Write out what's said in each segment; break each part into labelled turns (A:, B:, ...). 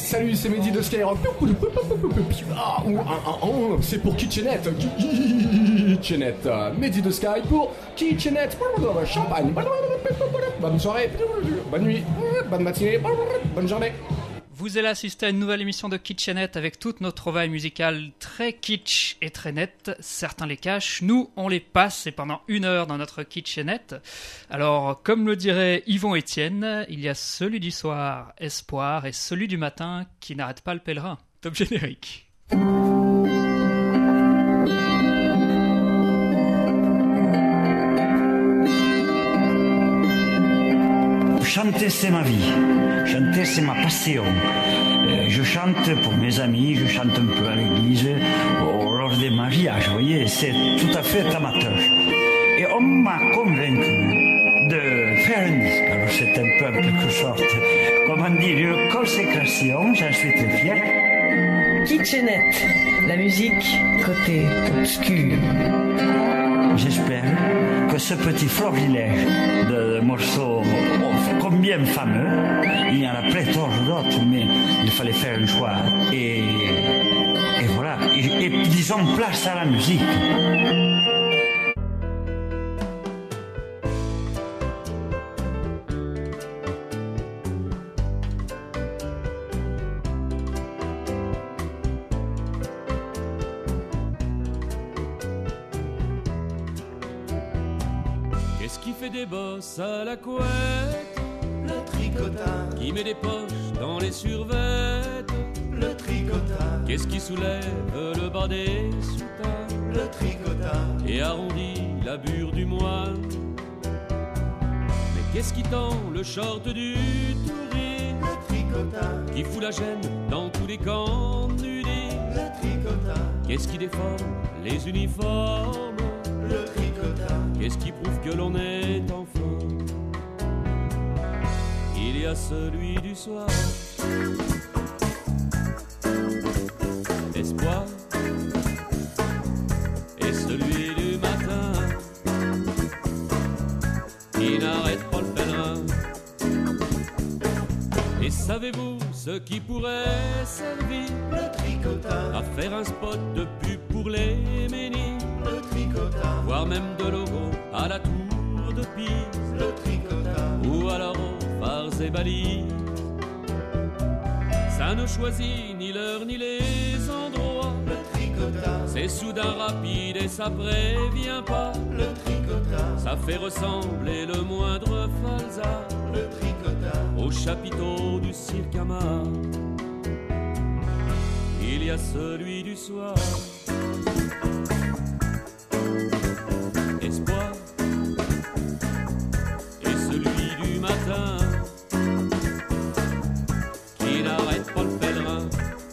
A: Salut, c'est Mehdi de Skyrock. C'est pour Kitchenette. Kitchenette. Mehdi de Sky pour Kitchenette. Champagne. Bonne soirée. Bonne nuit. Bonne matinée. Bonne journée.
B: Vous allez assister à une nouvelle émission de Kitchenette avec toutes nos trouvailles musicales très kitsch et très nettes. Certains les cachent, nous on les passe et pendant 1 heure dans notre Kitchenette. Alors comme le dirait Yvon Etienne, il y a celui du soir, espoir, et celui du matin qui n'arrête pas le pèlerin. Top générique.
C: Chanter, c'est ma vie. Chanter, c'est ma passion. Je chante pour mes amis, je chante un peu à l'église, lors des mariages, vous voyez, c'est tout à fait amateur. Et on m'a convaincu de faire un disque. Alors c'est un peu en quelque sorte, comment dire, une consécration, j'en suis très fier.
D: Kitchenette, la musique côté obscur.
C: J'espère que ce petit florilège de morceaux combien fameux, il y en a pléthore d'autres, mais il fallait faire un choix. Et voilà, et disons place à la musique.
E: Qu'est-ce qui fait des bosses à la couette?
F: Le tricotin.
E: Qui met des poches dans les survêtes?
F: Le tricotin.
E: Qu'est-ce qui soulève le bas des soutanes?
F: Le tricotin.
E: Et arrondit la bure du moine? Mais qu'est-ce qui tend le short du touriste?
F: Le tricotin.
E: Qui fout la gêne dans tous les camps nudistes?
F: Le tricotin.
E: Qu'est-ce qui déforme les uniformes?
F: Le tricotin.
E: Qu'est-ce qui prouve que l'on est en forme? Il y a celui du soir, espoir, et celui du matin, qui n'arrête pas le pèlerin. Et savez-vous ce qui pourrait servir?
F: Le tricotin.
E: À faire un spot de pub pour les menhirs?
F: Le tricotin.
E: Voire même de logo à la tour de Pise?
F: Le tricotin.
E: Ou alors aux phares et balises? Ça ne choisit ni l'heure ni les endroits.
F: Le tricotin.
E: C'est soudain rapide et ça prévient pas.
F: Le tricotin.
E: Ça fait ressembler le moindre falsa
F: Le tricotin.
E: au chapiteau du cirque Hamar. Il y a celui du soir, espoir, et celui du matin, qui n'arrête pas le pèlerin.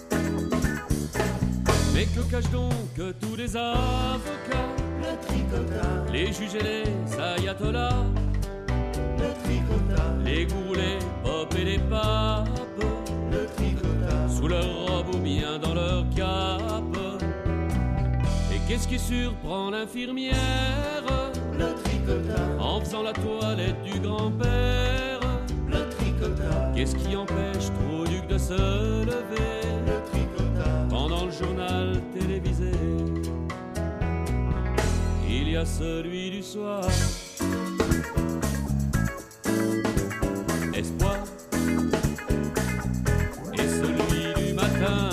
E: Mais que cachent donc tous les avocats?
F: Le tricotin.
E: Les juges et les ayatollahs,
F: Le tricotin.
E: les gourous, les pop et les papes,
F: Le tricotin.
E: sous leur robe ou bien dans leur cape. Et qu'est-ce qui surprend l'infirmière
F: Le tricotin.
E: en faisant la toilette du grand-père?
F: Le tricotin.
E: Qu'est-ce qui empêche trop duc de se lever
F: Le tricotin.
E: pendant le journal télévisé? Il y a celui du soir, espoir, et celui du matin,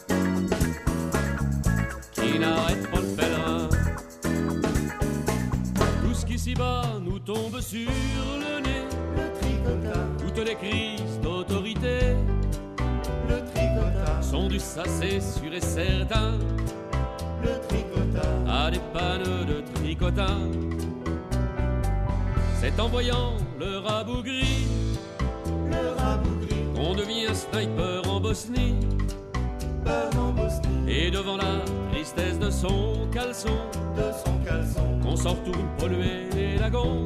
E: qui n'arrête pas le pèlerin. Tout ce qui s'y bat nous tombe sur le nez,
F: Le tricotin.
E: toutes les crises d'autorité
F: Le tricotin.
E: sont du ça c'est sûr et certain,
F: Le tricotin.
E: à des pannes de tricotin. C'est en voyant le rabougri
F: Le rabougri.
E: qu'on devient sniper en Bosnie.
F: Peur en Bosnie.
E: Et devant la tristesse de son caleçon,
F: De son caleçon.
E: on s'en retourne polluer les lagons.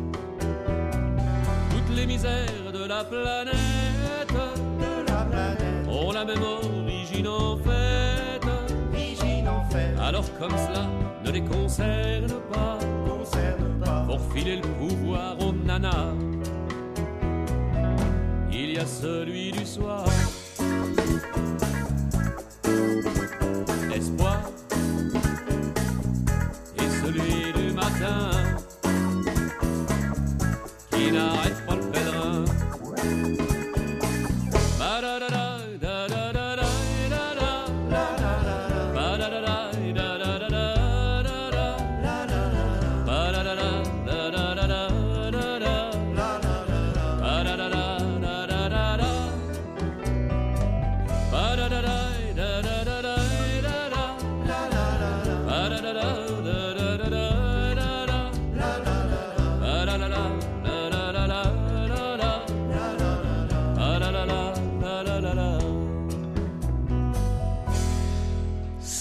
E: Toutes les misères de la planète
F: De la planète.
E: ont la même origine en fait.
F: Origine en fait.
E: Alors comme cela ne les concerne pas,
F: Concerne pas.
E: pour filer le pouvoir aux nanas, il y a celui du soir,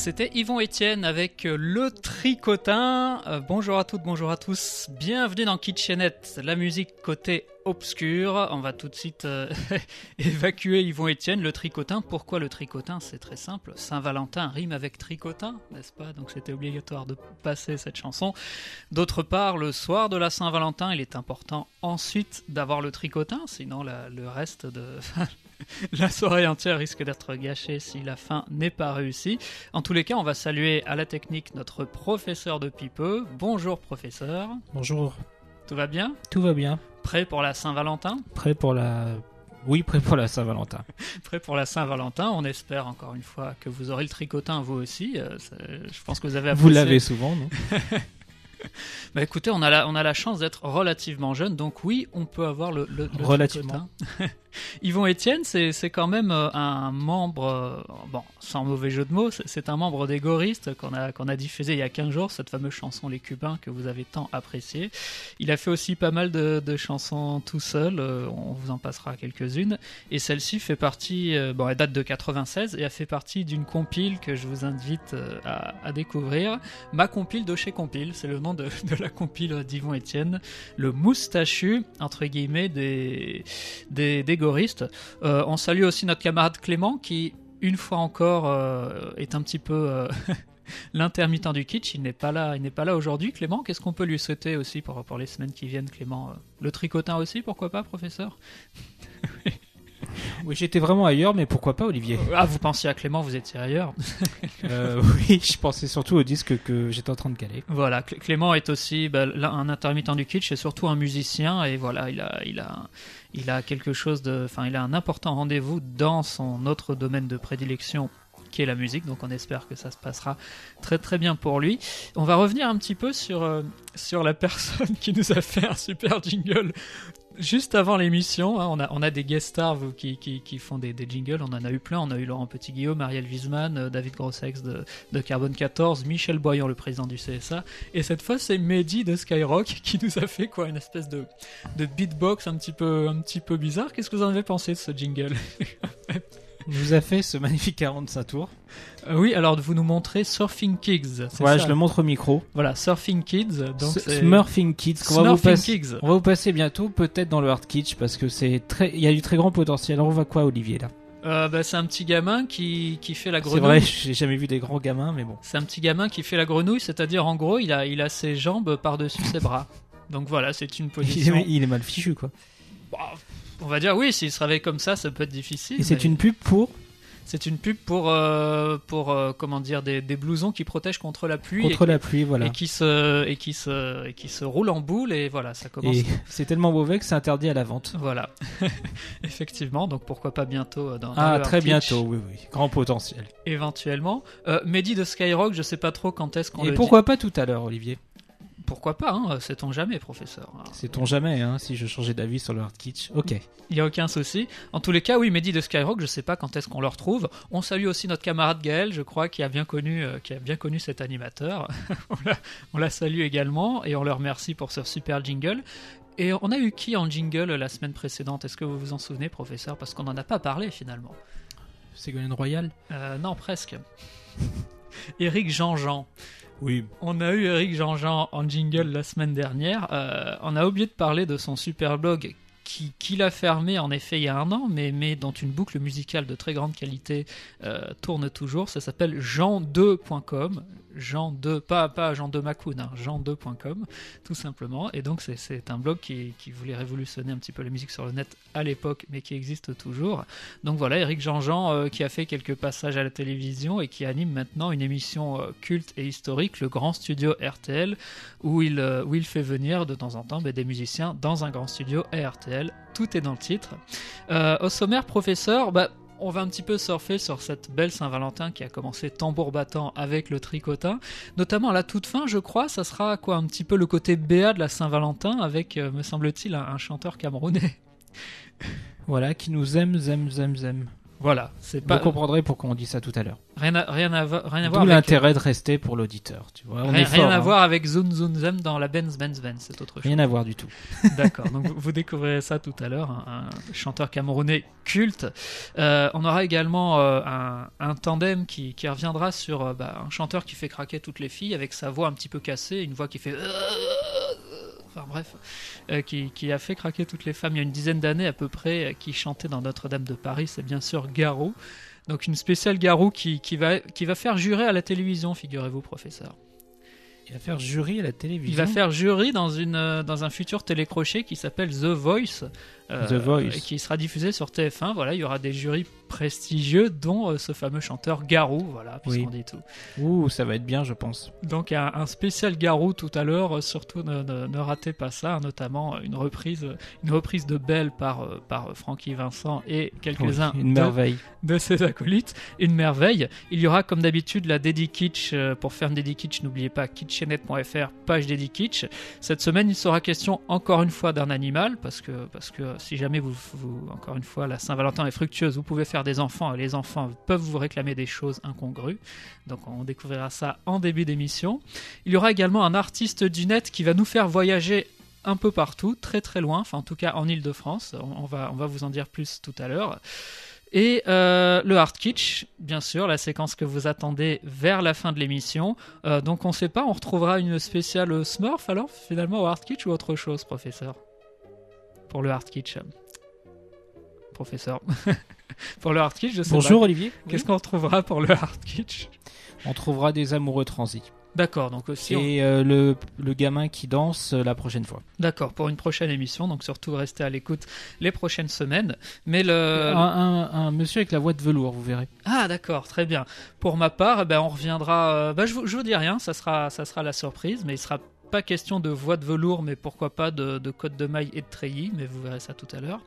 B: C'était Yvon Etienne avec le tricotin. Bonjour à toutes, bonjour à tous. Bienvenue dans Kitchenette, la musique côté obscur. On va tout de suite évacuer Yvon Etienne, le tricotin. Pourquoi le tricotin ? C'est très simple. Saint-Valentin rime avec tricotin, n'est-ce pas ? Donc c'était obligatoire de passer cette chanson. D'autre part, le soir de la Saint-Valentin, il est important ensuite d'avoir le tricotin, sinon le reste de... La soirée entière risque d'être gâchée si la fin n'est pas réussie. En tous les cas, on va saluer à la technique notre professeur de pipeux. Bonjour professeur.
G: Bonjour.
B: Tout va bien ?
G: Tout va bien.
B: Prêt pour la Saint-Valentin ?
G: Prêt pour la... Oui, prêt pour la Saint-Valentin.
B: Prêt pour la Saint-Valentin. On espère encore une fois que vous aurez le tricotin vous aussi. Je pense que vous avez apprécié.
G: Vous l'avez souvent, non ?
B: Bah écoutez, on a la chance d'être relativement jeune, donc oui, on peut avoir le
G: relativement.
B: tricotin. Yvon Etienne, c'est quand même un membre, bon, sans mauvais jeu de mots, c'est un membre des Goristes qu'on a diffusé il y a 15 jours, cette fameuse chanson Les Cubains que vous avez tant appréciée. Il a fait aussi pas mal de chansons tout seul, on vous en passera quelques-unes, et celle-ci fait partie, bon, elle date de 96 et elle fait partie d'une compile que je vous invite à découvrir. Ma compile de chez Compile, c'est le nom de la compile d'Yvon Etienne, le moustachu, entre guillemets, des Goristes. On salue aussi notre camarade Clément qui, une fois encore, est un petit peu l'intermittent du kitsch. Il n'est pas là aujourd'hui. Clément, qu'est-ce qu'on peut lui souhaiter aussi pour les semaines qui viennent, Clément ? Le tricotin aussi, pourquoi pas, professeur ?
G: Oui, j'étais vraiment ailleurs, mais pourquoi pas, Olivier ?
B: Ah, vous pensiez à Clément, vous étiez ailleurs.
G: Oui, je pensais surtout au disque que j'étais en train de caler.
B: Voilà, Clément est aussi un intermittent du kitsch et surtout un musicien, et voilà, il a quelque chose il a un important rendez-vous dans son autre domaine de prédilection, qui est la musique, donc on espère que ça se passera très très bien pour lui. On va revenir un petit peu sur la personne qui nous a fait un super jingle juste avant l'émission, hein. On a des guest stars qui font des jingles, on en a eu plein, on a eu Laurent Petit-Guillaume, Ariel Wiesman, David Grossex de Carbone 14, Michel Boyan, le président du CSA, et cette fois c'est Mehdi de Skyrock qui nous a fait une espèce de beatbox un petit peu bizarre. Qu'est-ce que vous en avez pensé de ce jingle ?
G: Il nous a fait ce magnifique 45 tours.
B: Oui, alors vous nous montrez Surfing Kids.
G: Voilà,
B: ça.
G: Je le montre au micro.
B: Voilà, Surfing Kids. Donc
G: Smurfing Kids. On va vous passer bientôt, peut-être dans le hard kitsch, parce que il y a du très grand potentiel. Alors on va quoi, Olivier, là ?
B: C'est un petit gamin qui fait la grenouille.
G: C'est vrai, j'ai jamais vu des grands gamins, mais bon.
B: C'est un petit gamin qui fait la grenouille, c'est-à-dire en gros, il a ses jambes par-dessus ses bras. Donc voilà, c'est une position.
G: Il est mal fichu, quoi.
B: On va dire oui, s'il se réveille comme ça peut être difficile.
G: Et c'est une pub pour ?
B: C'est une pub pour comment dire, des blousons qui protègent contre la pluie.
G: Voilà.
B: Et qui se roulent en boule, et voilà, ça commence.
G: Et c'est tellement mauvais que c'est interdit à la vente.
B: Voilà. Effectivement, donc pourquoi pas bientôt dans
G: le
B: très
G: kitsch. Bientôt, oui. Grand potentiel.
B: Éventuellement. Mehdi de Skyrock, je sais pas trop quand est-ce qu'on le dit.
G: Et pourquoi pas tout à l'heure, Olivier ?
B: Pourquoi pas, hein, sait-on jamais, professeur.
G: Sait-on jamais, hein, si je changeais d'avis sur le hard kitsch. Ok.
B: Il n'y a aucun souci. En tous les cas, oui, Mehdi de Skyrock, je sais pas quand est-ce qu'on le retrouve. On salue aussi notre camarade Gaël, je crois, qui a bien connu cet animateur. on la salue également, et on le remercie pour ce super jingle. Et on a eu qui en jingle la semaine précédente ? Est-ce que vous vous en souvenez, professeur ? Parce qu'on n'en a pas parlé, finalement.
G: Ségolène Royal ?
B: Non, presque. Éric Jean-Jean.
G: Oui.
B: On a eu Éric Jean-Jean en jingle la semaine dernière. On a oublié de parler de son super blog qu'il a fermé en effet il y a un an, mais dont une boucle musicale de très grande qualité tourne toujours. Ça s'appelle jean2.com. Jean2, pas Jean2 Macoun, hein, jean2.com, tout simplement. Et donc c'est un blog qui voulait révolutionner un petit peu la musique sur le net à l'époque, mais qui existe toujours. Donc voilà, Éric Jean-Jean qui a fait quelques passages à la télévision et qui anime maintenant une émission culte et historique, le Grand Studio RTL, où il fait venir de temps en temps des musiciens dans un grand studio à RTL. Tout est dans le titre. Au sommaire, professeur, on va un petit peu surfer sur cette belle Saint-Valentin qui a commencé tambour battant avec le tricotin. Notamment à la toute fin, je crois, ça sera un petit peu le côté béat de la Saint-Valentin avec, me semble-t-il, un chanteur camerounais.
G: Voilà, qui nous aime.
B: Voilà, c'est pas.
G: Vous comprendrez pourquoi on dit ça tout à l'heure.
B: Rien à voir
G: D'où
B: avec.
G: l'intérêt de rester pour l'auditeur. Tu vois,
B: Rien à voir avec Zun Zun Zem dans la Benz, c'est autre chose.
G: Rien à voir du tout.
B: D'accord, donc vous découvrirez ça tout à l'heure, un chanteur camerounais culte. On aura également un tandem qui reviendra sur un chanteur qui fait craquer toutes les filles avec sa voix un petit peu cassée, une voix qui fait... Enfin bref, qui a fait craquer toutes les femmes il y a une dizaine d'années à peu près, qui chantait dans Notre-Dame de Paris, c'est bien sûr Garou. Donc une spéciale Garou qui va faire jurer à la télévision, figurez-vous, professeur.
G: Il va faire jury à la télévision.
B: Il va faire jury dans un futur télécrochet qui s'appelle The Voice.
G: The Voice.
B: Qui sera diffusé sur TF1. Voilà, il y aura des jurys prestigieux, dont ce fameux chanteur Garou. Voilà, puisqu'on dit tout.
G: Ouh, ça va être bien, je pense.
B: Donc un spécial Garou tout à l'heure. Surtout ne ratez pas ça, notamment une reprise de Belle par Francky Vincent et quelques-uns de ses acolytes. Une merveille. Il y aura comme d'habitude la Dédi Kitsch. Pour faire une Dédi Kitsch, n'oubliez pas kitchenette.fr, page Dédi Kitsch. Cette semaine, il sera question encore une fois d'un animal, parce que si jamais vous encore une fois, la Saint-Valentin est fructueuse, vous pouvez faire des enfants et les enfants peuvent vous réclamer des choses incongrues. Donc on découvrira ça en début d'émission. Il y aura également un artiste du net qui va nous faire voyager un peu partout, très très loin, enfin en tout cas en Île-de-France. On va vous en dire plus tout à l'heure. Et le Hard Kitsch, bien sûr, la séquence que vous attendez vers la fin de l'émission. Donc on ne sait pas, on retrouvera une spéciale Smurf alors finalement au Hard Kitsch ou autre chose, professeur? Pour le Hard Kitsch, professeur. Pour le Hard Kitsch, je sais
G: Bonjour
B: pas.
G: Olivier.
B: Qu'est-ce qu'on retrouvera pour le Hard Kitsch?
G: On trouvera des amoureux transis.
B: D'accord, donc aussi.
G: Et le gamin qui danse la prochaine fois.
B: D'accord, pour une prochaine émission, donc surtout restez à l'écoute les prochaines semaines. Mais
G: un monsieur avec la voix de velours, vous verrez.
B: Ah d'accord, très bien. Pour ma part, on reviendra. Je vous dis rien, ça sera la surprise, mais il sera pas question de voix de velours, mais pourquoi pas de côte de maille et de treillis, mais vous verrez ça tout à l'heure.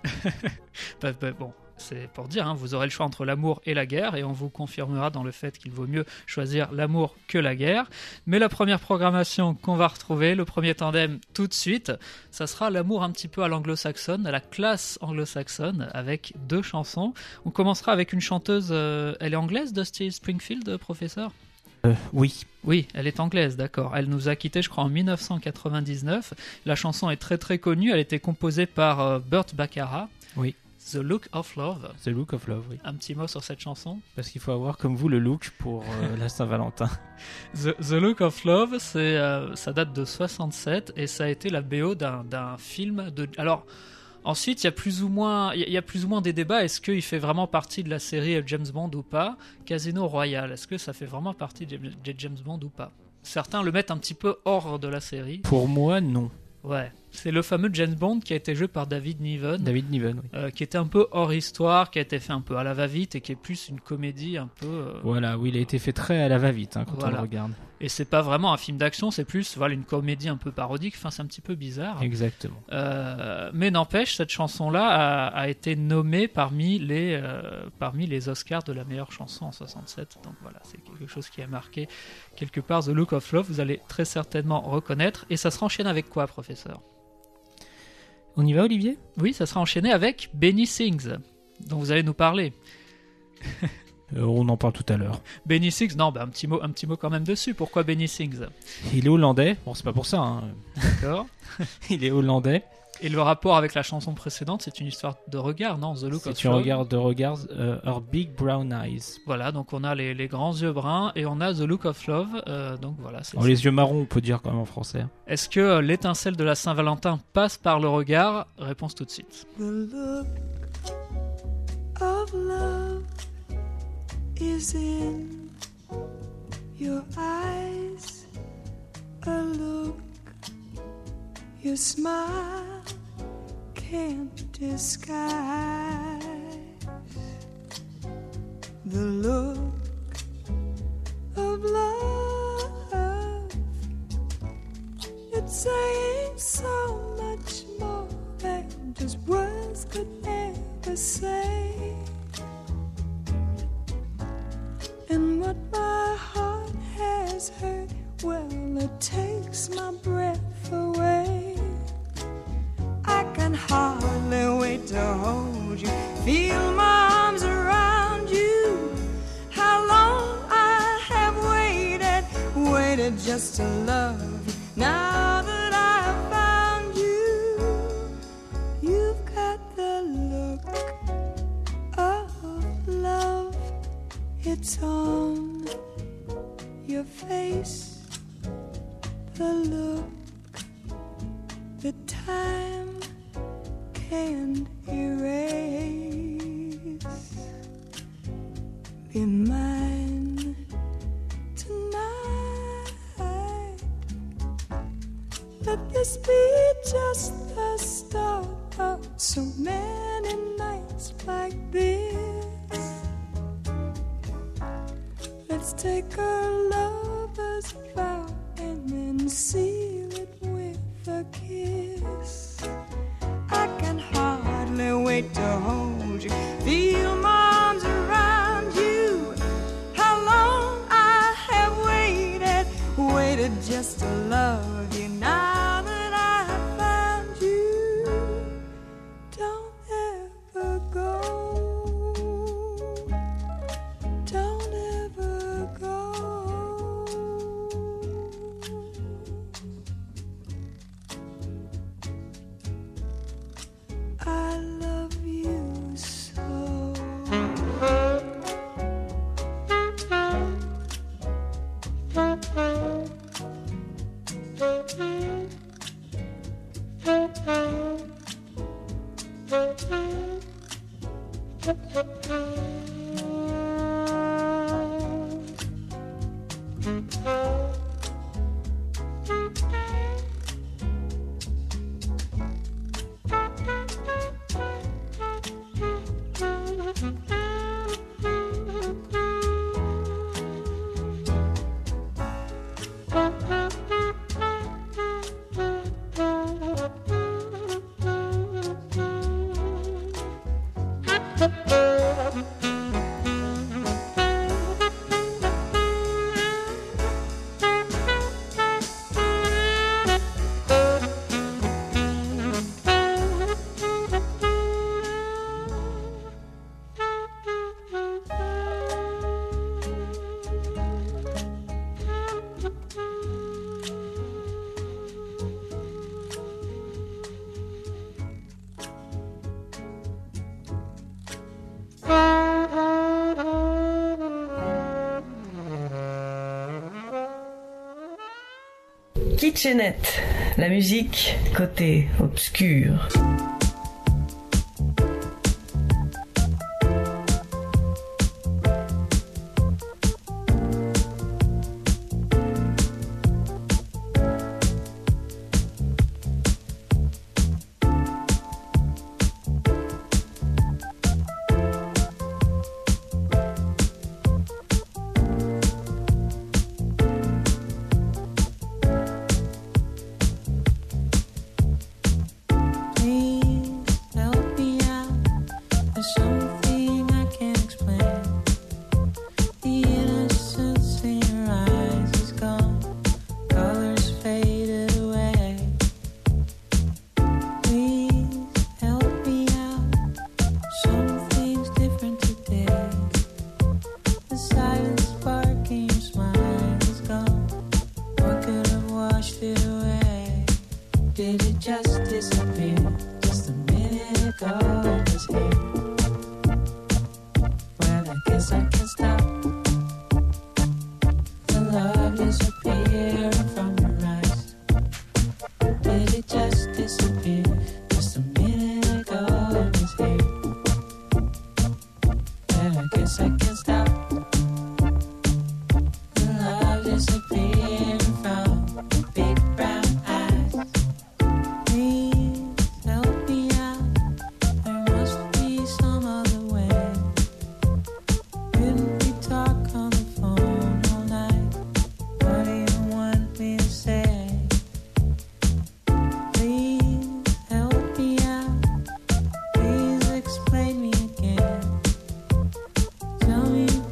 B: Bon. C'est pour dire, vous aurez le choix entre l'amour et la guerre, et on vous confirmera dans le fait qu'il vaut mieux choisir l'amour que la guerre. Mais la première programmation qu'on va retrouver, le premier tandem tout de suite, ça sera l'amour un petit peu à l'anglo-saxonne, à la classe anglo-saxonne, avec 2 chansons. On commencera avec une chanteuse, elle est anglaise, Dusty Springfield, professeur ?
G: Oui.
B: Oui, elle est anglaise, d'accord. Elle nous a quittés, je crois, en 1999. La chanson est très très connue, elle était composée par Burt Bacharach.
G: Oui.
B: The Look of Love.
G: The Look of Love, oui.
B: Un petit mot sur cette chanson?
G: Parce qu'il faut avoir comme vous le look pour la Saint-Valentin.
B: The Look of Love, ça date de 67 et ça a été la BO d'un film de... Alors, ensuite, il y a plus ou moins des débats. Est-ce qu'il fait vraiment partie de la série James Bond ou pas? Casino Royale, est-ce que ça fait vraiment partie de James Bond ou pas? Certains le mettent un petit peu hors de la série.
G: Pour moi, non.
B: Ouais, c'est le fameux James Bond qui a été joué par David Niven.
G: David Niven, oui.
B: Qui était un peu hors histoire, qui a été fait un peu à la va-vite et qui est plus une comédie un peu...
G: Voilà, oui, il a été fait très à la va-vite quand on le regarde.
B: Et c'est pas vraiment un film d'action, c'est plus une comédie un peu parodique, enfin c'est un petit peu bizarre.
G: Exactement.
B: Mais n'empêche, cette chanson-là a été nommée parmi les Oscars de la meilleure chanson en 67. Donc voilà, c'est quelque chose qui a marqué quelque part The Look of Love, vous allez très certainement reconnaître. Et ça sera enchaîné avec quoi, professeur?
G: On y va, Olivier?
B: Oui, ça sera enchaîné avec Benny Sings, dont vous allez nous parler.
G: On en parle tout à l'heure.
B: Benny Sings, non, un petit mot quand même dessus. Pourquoi Benny Sings?
G: Il est hollandais. Bon, c'est pas pour ça.
B: D'accord.
G: Il est hollandais.
B: Et le rapport avec la chanson précédente, c'est une histoire de regard, non? The Look of Love.
G: C'est un regard de regard, Her Big Brown Eyes.
B: Voilà, donc on a les grands yeux bruns et on a The Look of Love. Donc voilà.
G: Les yeux marrons, on peut dire quand même en français.
B: Est-ce que l'étincelle de la Saint-Valentin passe par le regard? Réponse tout de suite.
H: The look of love is in your eyes, a look your smile can't disguise. The look of love, it's saying so much more than just words could ever say. And what my heart has heard, well, it takes my breath away. I can hardly wait to hold you, feel my arms around It's on your face, the look, the time can't erase. Be mine tonight. Let this be just the start of so many nights like this. Let's take our lover's vow and then seal it with a kiss. I can hardly wait to hold you, feel my arms around you. How long I have waited just to love you. Now that I have found you, don't ever go. Don't ever go. I love you so.
D: Kitchenette, la musique côté obscur. Tell me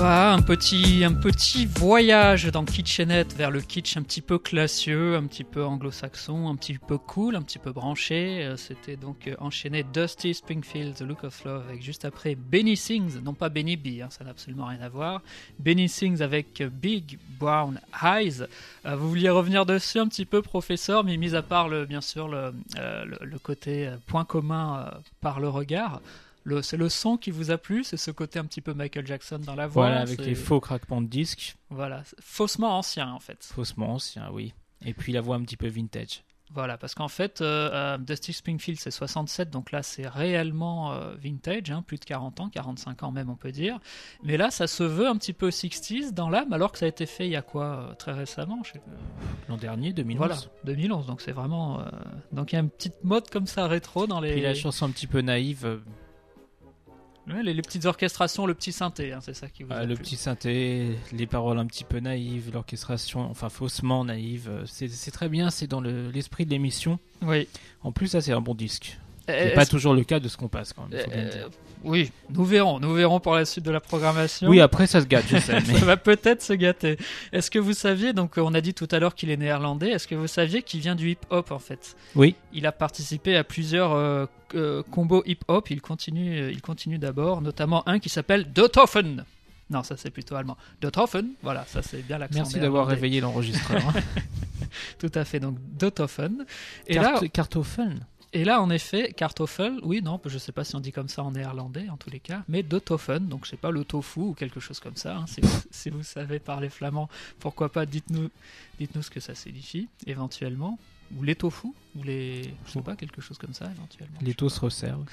B: Ah, un petit voyage dans Kitchenette vers le kitsch un petit peu classieux, un petit peu anglo-saxon, un petit peu cool, un petit peu branché. C'était donc enchaîné Dusty Springfield, The Look of Love, avec juste après Benny Sings, non pas Benny B, ça n'a absolument rien à voir. Benny Sings avec Big Brown Eyes. Vous vouliez revenir dessus un petit peu, professeur, mais mis à part bien sûr le côté point commun par le regard. C'est le son qui vous a plu, c'est ce côté un petit peu Michael Jackson dans la voix.
G: Voilà, avec les faux craquements de disques.
B: Voilà, faussement ancien en fait.
G: Faussement ancien, oui. Et puis la voix un petit peu vintage.
B: Voilà, parce qu'en fait, Dusty Springfield c'est 67, donc là c'est réellement vintage, plus de 40 ans, 45 ans même on peut dire. Mais là ça se veut un petit peu 60s dans l'âme, alors que ça a été fait il y a quoi, très récemment
G: l'an dernier, 2011.
B: Voilà, 2011, donc c'est vraiment... Donc il y a une petite mode comme ça rétro dans les...
G: Puis la chanson un petit peu naïve...
B: Ouais, les petites orchestrations, le petit synthé, c'est ça qui vous a
G: le
B: plu.
G: petit synthé, les paroles un petit peu naïves, l'orchestration, enfin faussement naïve, c'est très bien, c'est dans l'esprit de l'émission.
B: Oui.
G: En plus, ça c'est un bon disque. C'est pas toujours le cas de ce qu'on passe quand même. Faut bien dire.
B: Oui, nous verrons pour la suite de la programmation.
G: Oui, après ça se gâte, je sais. Mais...
B: ça va peut-être se gâter. Est-ce que vous saviez, donc on a dit tout à l'heure qu'il est néerlandais, est-ce que vous saviez qu'il vient du hip-hop en fait?
G: Oui.
B: Il a participé à plusieurs combos hip-hop, il continue d'abord, notamment un qui s'appelle Dothoffen. Non, ça c'est plutôt allemand. Dothoffen, voilà, ça c'est bien l'accent.
G: Merci d'avoir réveillé l'enregistreur.
B: Tout à fait, donc Dothoffen. Et
G: Kartoffen.
B: Et là, en effet, Kartoffel, oui, non, je ne sais pas si on dit comme ça en néerlandais, en tous les cas, mais Dothoffen, donc je sais pas, le tofu ou quelque chose comme ça, si vous savez parler flamand, pourquoi pas, dites-nous ce que ça signifie, éventuellement, ou les tofu, ou je sais pas, quelque chose comme ça, éventuellement.
G: Les taux se resserrent.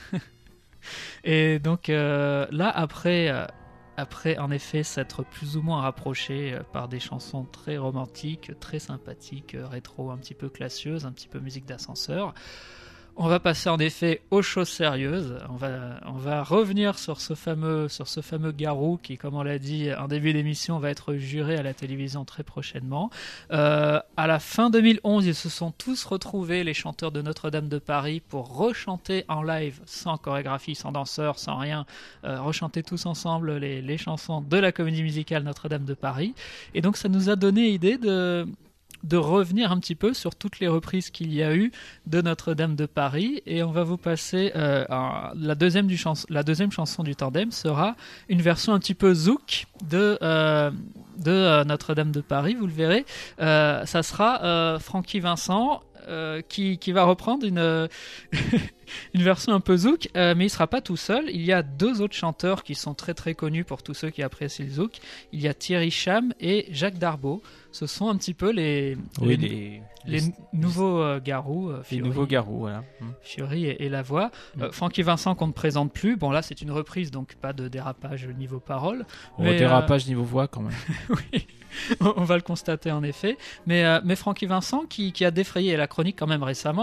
B: Et donc, là, après, en effet, s'être plus ou moins rapproché par des chansons très romantiques, très sympathiques, rétro, un petit peu classieuses, un petit peu musique d'ascenseur, on va passer en effet aux choses sérieuses. On va revenir sur ce fameux Garou qui, comme on l'a dit en début d'émission, va être juré à la télévision très prochainement. À la fin 2011, ils se sont tous retrouvés, les chanteurs de Notre-Dame de Paris, pour rechanter en live, sans chorégraphie, sans danseur, sans rien, rechanter tous ensemble les chansons de la comédie musicale Notre-Dame de Paris. Et donc ça nous a donné l'idée de revenir un petit peu sur toutes les reprises qu'il y a eu de Notre-Dame de Paris, et on va vous passer la deuxième chanson du tandem sera une version un petit peu zouk de Notre-Dame de Paris, vous le verrez. Ça sera Francky Vincent qui va reprendre une version un peu zouk, mais il sera pas tout seul. Il y a deux autres chanteurs qui sont très très connus pour tous ceux qui apprécient le zouk. Il y a Thierry Cham et Jacques Darbo. Ce sont un petit peu les nouveaux Garous.
G: Les nouveaux Garous, voilà.
B: Fiori et la voix. Francky Vincent qu'on ne présente plus. Bon là c'est une reprise, donc pas de dérapage niveau parole.
G: Mais dérapage niveau voix quand même.
B: Oui. On va le constater en effet, mais Francky Vincent qui a défrayé la chronique quand même récemment,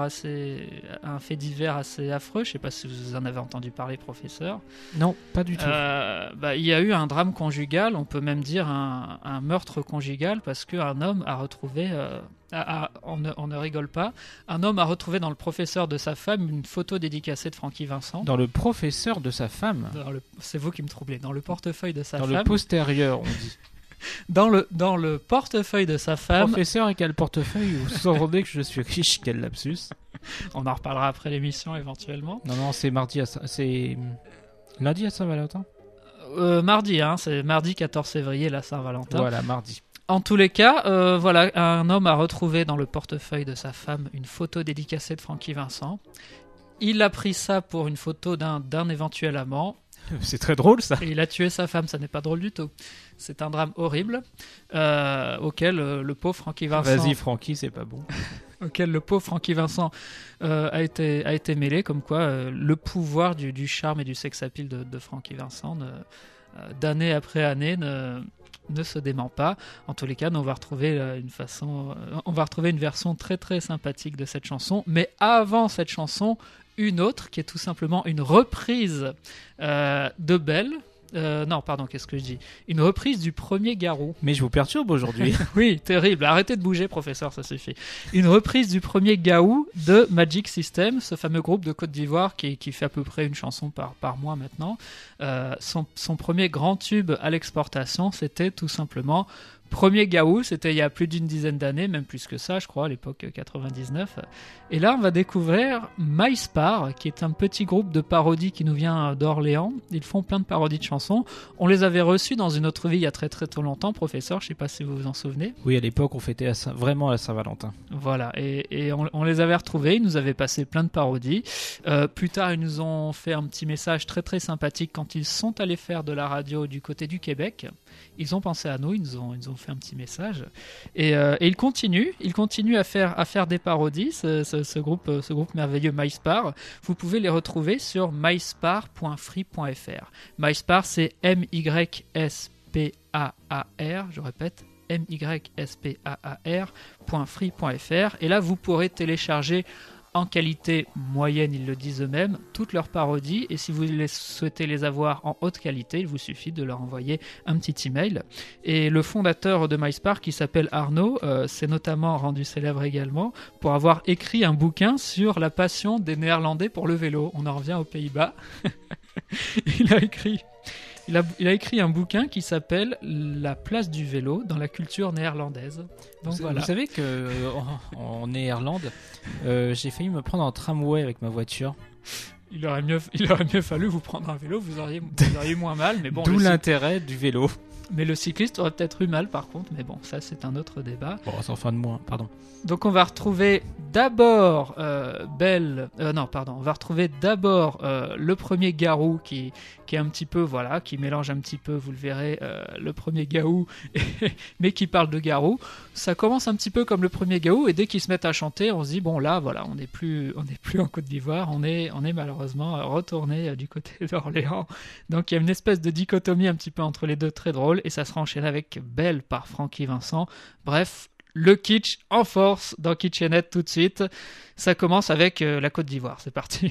B: un fait divers assez affreux. Je sais pas si vous en avez entendu parler, professeur.
G: Non, pas du tout.
B: Il y a eu un drame conjugal, on peut même dire un meurtre conjugal, parce qu'un homme a retrouvé, on ne rigole pas, un homme a retrouvé dans le professeur de sa femme une photo dédicacée de Francky Vincent.
G: Dans le professeur de sa femme.
B: C'est vous qui me troublez. Dans le portefeuille de sa femme.
G: Dans le postérieur, on dit.
B: Dans le portefeuille de sa femme.
G: Professeur et quel portefeuille? Vous entendez que je suis riche, quel lapsus.
B: On en reparlera après l'émission éventuellement.
G: Non, c'est lundi à Saint-Valentin.
B: Mardi, c'est mardi 14 février, la Saint-Valentin.
G: Voilà, mardi.
B: En tous les cas, un homme a retrouvé dans le portefeuille de sa femme une photo dédicacée de Francky Vincent. Il a pris ça pour une photo d'un éventuel amant.
G: C'est très drôle ça.
B: Et il a tué sa femme, ça n'est pas drôle du tout. C'est un drame horrible auquel le pauvre Francky Vincent...
G: Vas-y Francky, c'est pas bon.
B: Auquel le pauvre Francky Vincent a été mêlé, comme quoi le pouvoir du charme et du sex-appeal de Francky Vincent, d'année après année, ne se dément pas. En tous les cas, on va retrouver une version très très sympathique de cette chanson. Mais avant cette chanson, une autre qui est tout simplement une reprise de Belle, Non, pardon, qu'est-ce que je dis ? Une reprise du premier Garou.
G: Mais je vous perturbe aujourd'hui.
B: Oui, terrible. Arrêtez de bouger, professeur, ça suffit. Une reprise du premier Gaou de Magic System, ce fameux groupe de Côte d'Ivoire qui fait à peu près une chanson par mois maintenant. Son premier grand tube à l'exportation, c'était tout simplement Premier Gaou, c'était il y a plus d'une dizaine d'années, même plus que ça, je crois, à l'époque 99. Et là, on va découvrir MySpar, qui est un petit groupe de parodies qui nous vient d'Orléans. Ils font plein de parodies de chansons. On les avait reçus dans une autre vie il y a très très longtemps, professeur, je ne sais pas si vous vous en souvenez.
G: Oui, à l'époque, on fêtait vraiment la Saint-Valentin.
B: Voilà, et on les avait retrouvés, ils nous avaient passé plein de parodies. Plus tard, ils nous ont fait un petit message très très sympathique quand ils sont allés faire de la radio du côté du Québec. Ils ont pensé à nous, ils nous ont fait un petit message. Et ils continuent à faire des parodies, ce groupe merveilleux MySpar. Vous pouvez les retrouver sur myspar.free.fr. MySpar, c'est MYSPAAR, je répète, MYSPAAR.free.fr. Et là, vous pourrez télécharger en qualité moyenne, ils le disent eux-mêmes, toutes leurs parodies, et si vous souhaitez les avoir en haute qualité, il vous suffit de leur envoyer un petit email. Et le fondateur de MySpar, qui s'appelle Arnaud, s'est notamment rendu célèbre également pour avoir écrit un bouquin sur la passion des Néerlandais pour le vélo. On en revient aux Pays-Bas. Il a écrit un bouquin qui s'appelle La place du vélo dans la culture néerlandaise. Donc voilà.
G: Vous savez qu'en Néerlande, j'ai failli me prendre un tramway avec ma voiture.
B: Il aurait mieux fallu vous prendre un vélo, vous auriez moins mal. Mais bon,
G: d'où l'intérêt du vélo.
B: Mais le cycliste aurait peut-être eu mal par contre, mais bon, ça c'est un autre débat.
G: Bon, c'est en fin de mois, pardon.
B: Donc on va retrouver d'abord on va retrouver d'abord le premier Garou qui est un petit peu, voilà, qui mélange un petit peu, vous le verrez, le premier Gaou, mais qui parle de Garou. Ça commence un petit peu comme le premier Gaou, et dès qu'ils se mettent à chanter, on se dit bon là, voilà, on n'est plus en Côte d'Ivoire, on est malheureusement retourné du côté d'Orléans. Donc il y a une espèce de dichotomie un petit peu entre les deux, très drôle, et ça se enchaîne avec Belle par Francky Vincent. Bref, le kitsch en force dans Kitchenette tout de suite. Ça commence avec la Côte d'Ivoire, c'est parti.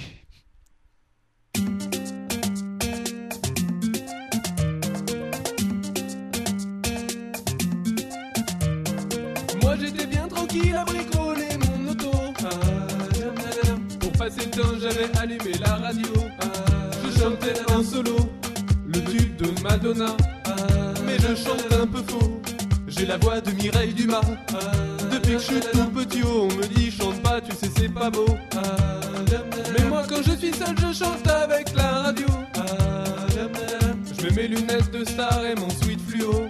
E: Moi j'étais bien tranquille à bricoler mon auto. Pour passer le temps j'avais allumé la radio. Je chantais en solo le tube de Madonna. Mais je chante un peu faux, j'ai la voix de Mireille Dumas. Depuis que je suis tout petit, on me dit chante pas, tu sais c'est pas beau. Mais moi quand je suis seul, je chante avec la radio. Je mets mes lunettes de star et mon sweat fluo.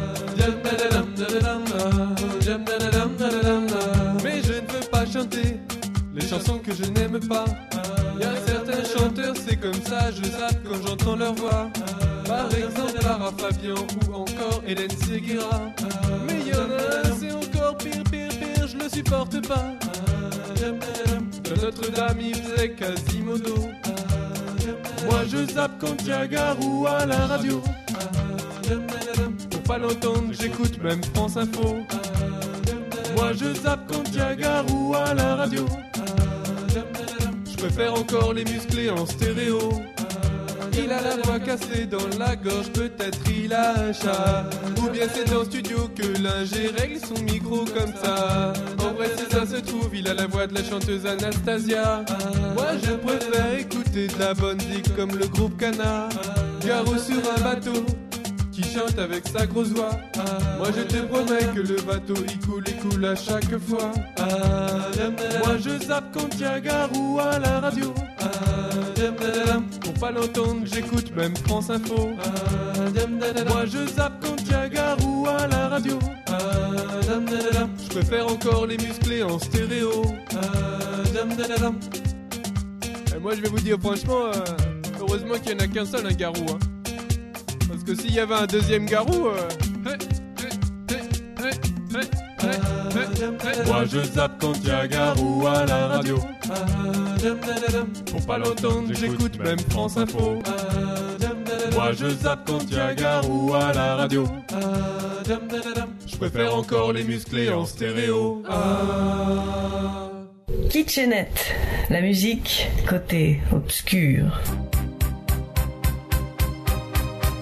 E: Mais je ne veux pas chanter les chansons que je n'aime pas. Y'a certains chanteurs, c'est comme ça, je zappe quand j'entends leur voix. Par exemple Lara Fabian ou encore Hélène Séguéra. Mais y'en a un, c'est encore pire, je le supporte pas. Dans Notre-Dame, il faisait Quasimodo. Moi je zappe quand y'a Garou à la radio. Pour pas l'entendre, j'écoute même France Info. Moi je zappe quand y'a Garou à la radio. Je préfère encore les musclés en stéréo. Il a la voix cassée dans la gorge, peut-être il a un chat. Ou bien c'est dans le studio que l'ingé règle son micro comme ça. En vrai c'est ça se trouve, il a la voix de la chanteuse Anastasia. Moi je préfère écouter de la bonne zik comme le groupe Cana. Garou sur un bateau qui chante avec sa grosse voix. Moi je te promets que le bateau il coule à chaque fois. Moi je zappe quand y'a Garou à la radio. Pour pas l'entendre, j'écoute même France Info. Moi je zappe quand y'a Garou à la radio. Je préfère encore les musclés en stéréo. Et moi je vais vous dire franchement, heureusement qu'il n'y en a qu'un seul, un Garou. Parce que s'il y avait un deuxième Garou... Moi je zappe quand y'a Garou à la radio. Pour pas l'entendre, j'écoute même France Info. Moi je zappe quand y'a Garou à la radio. Je préfère encore les musclés en stéréo.
D: Kitchenette, la musique côté obscur.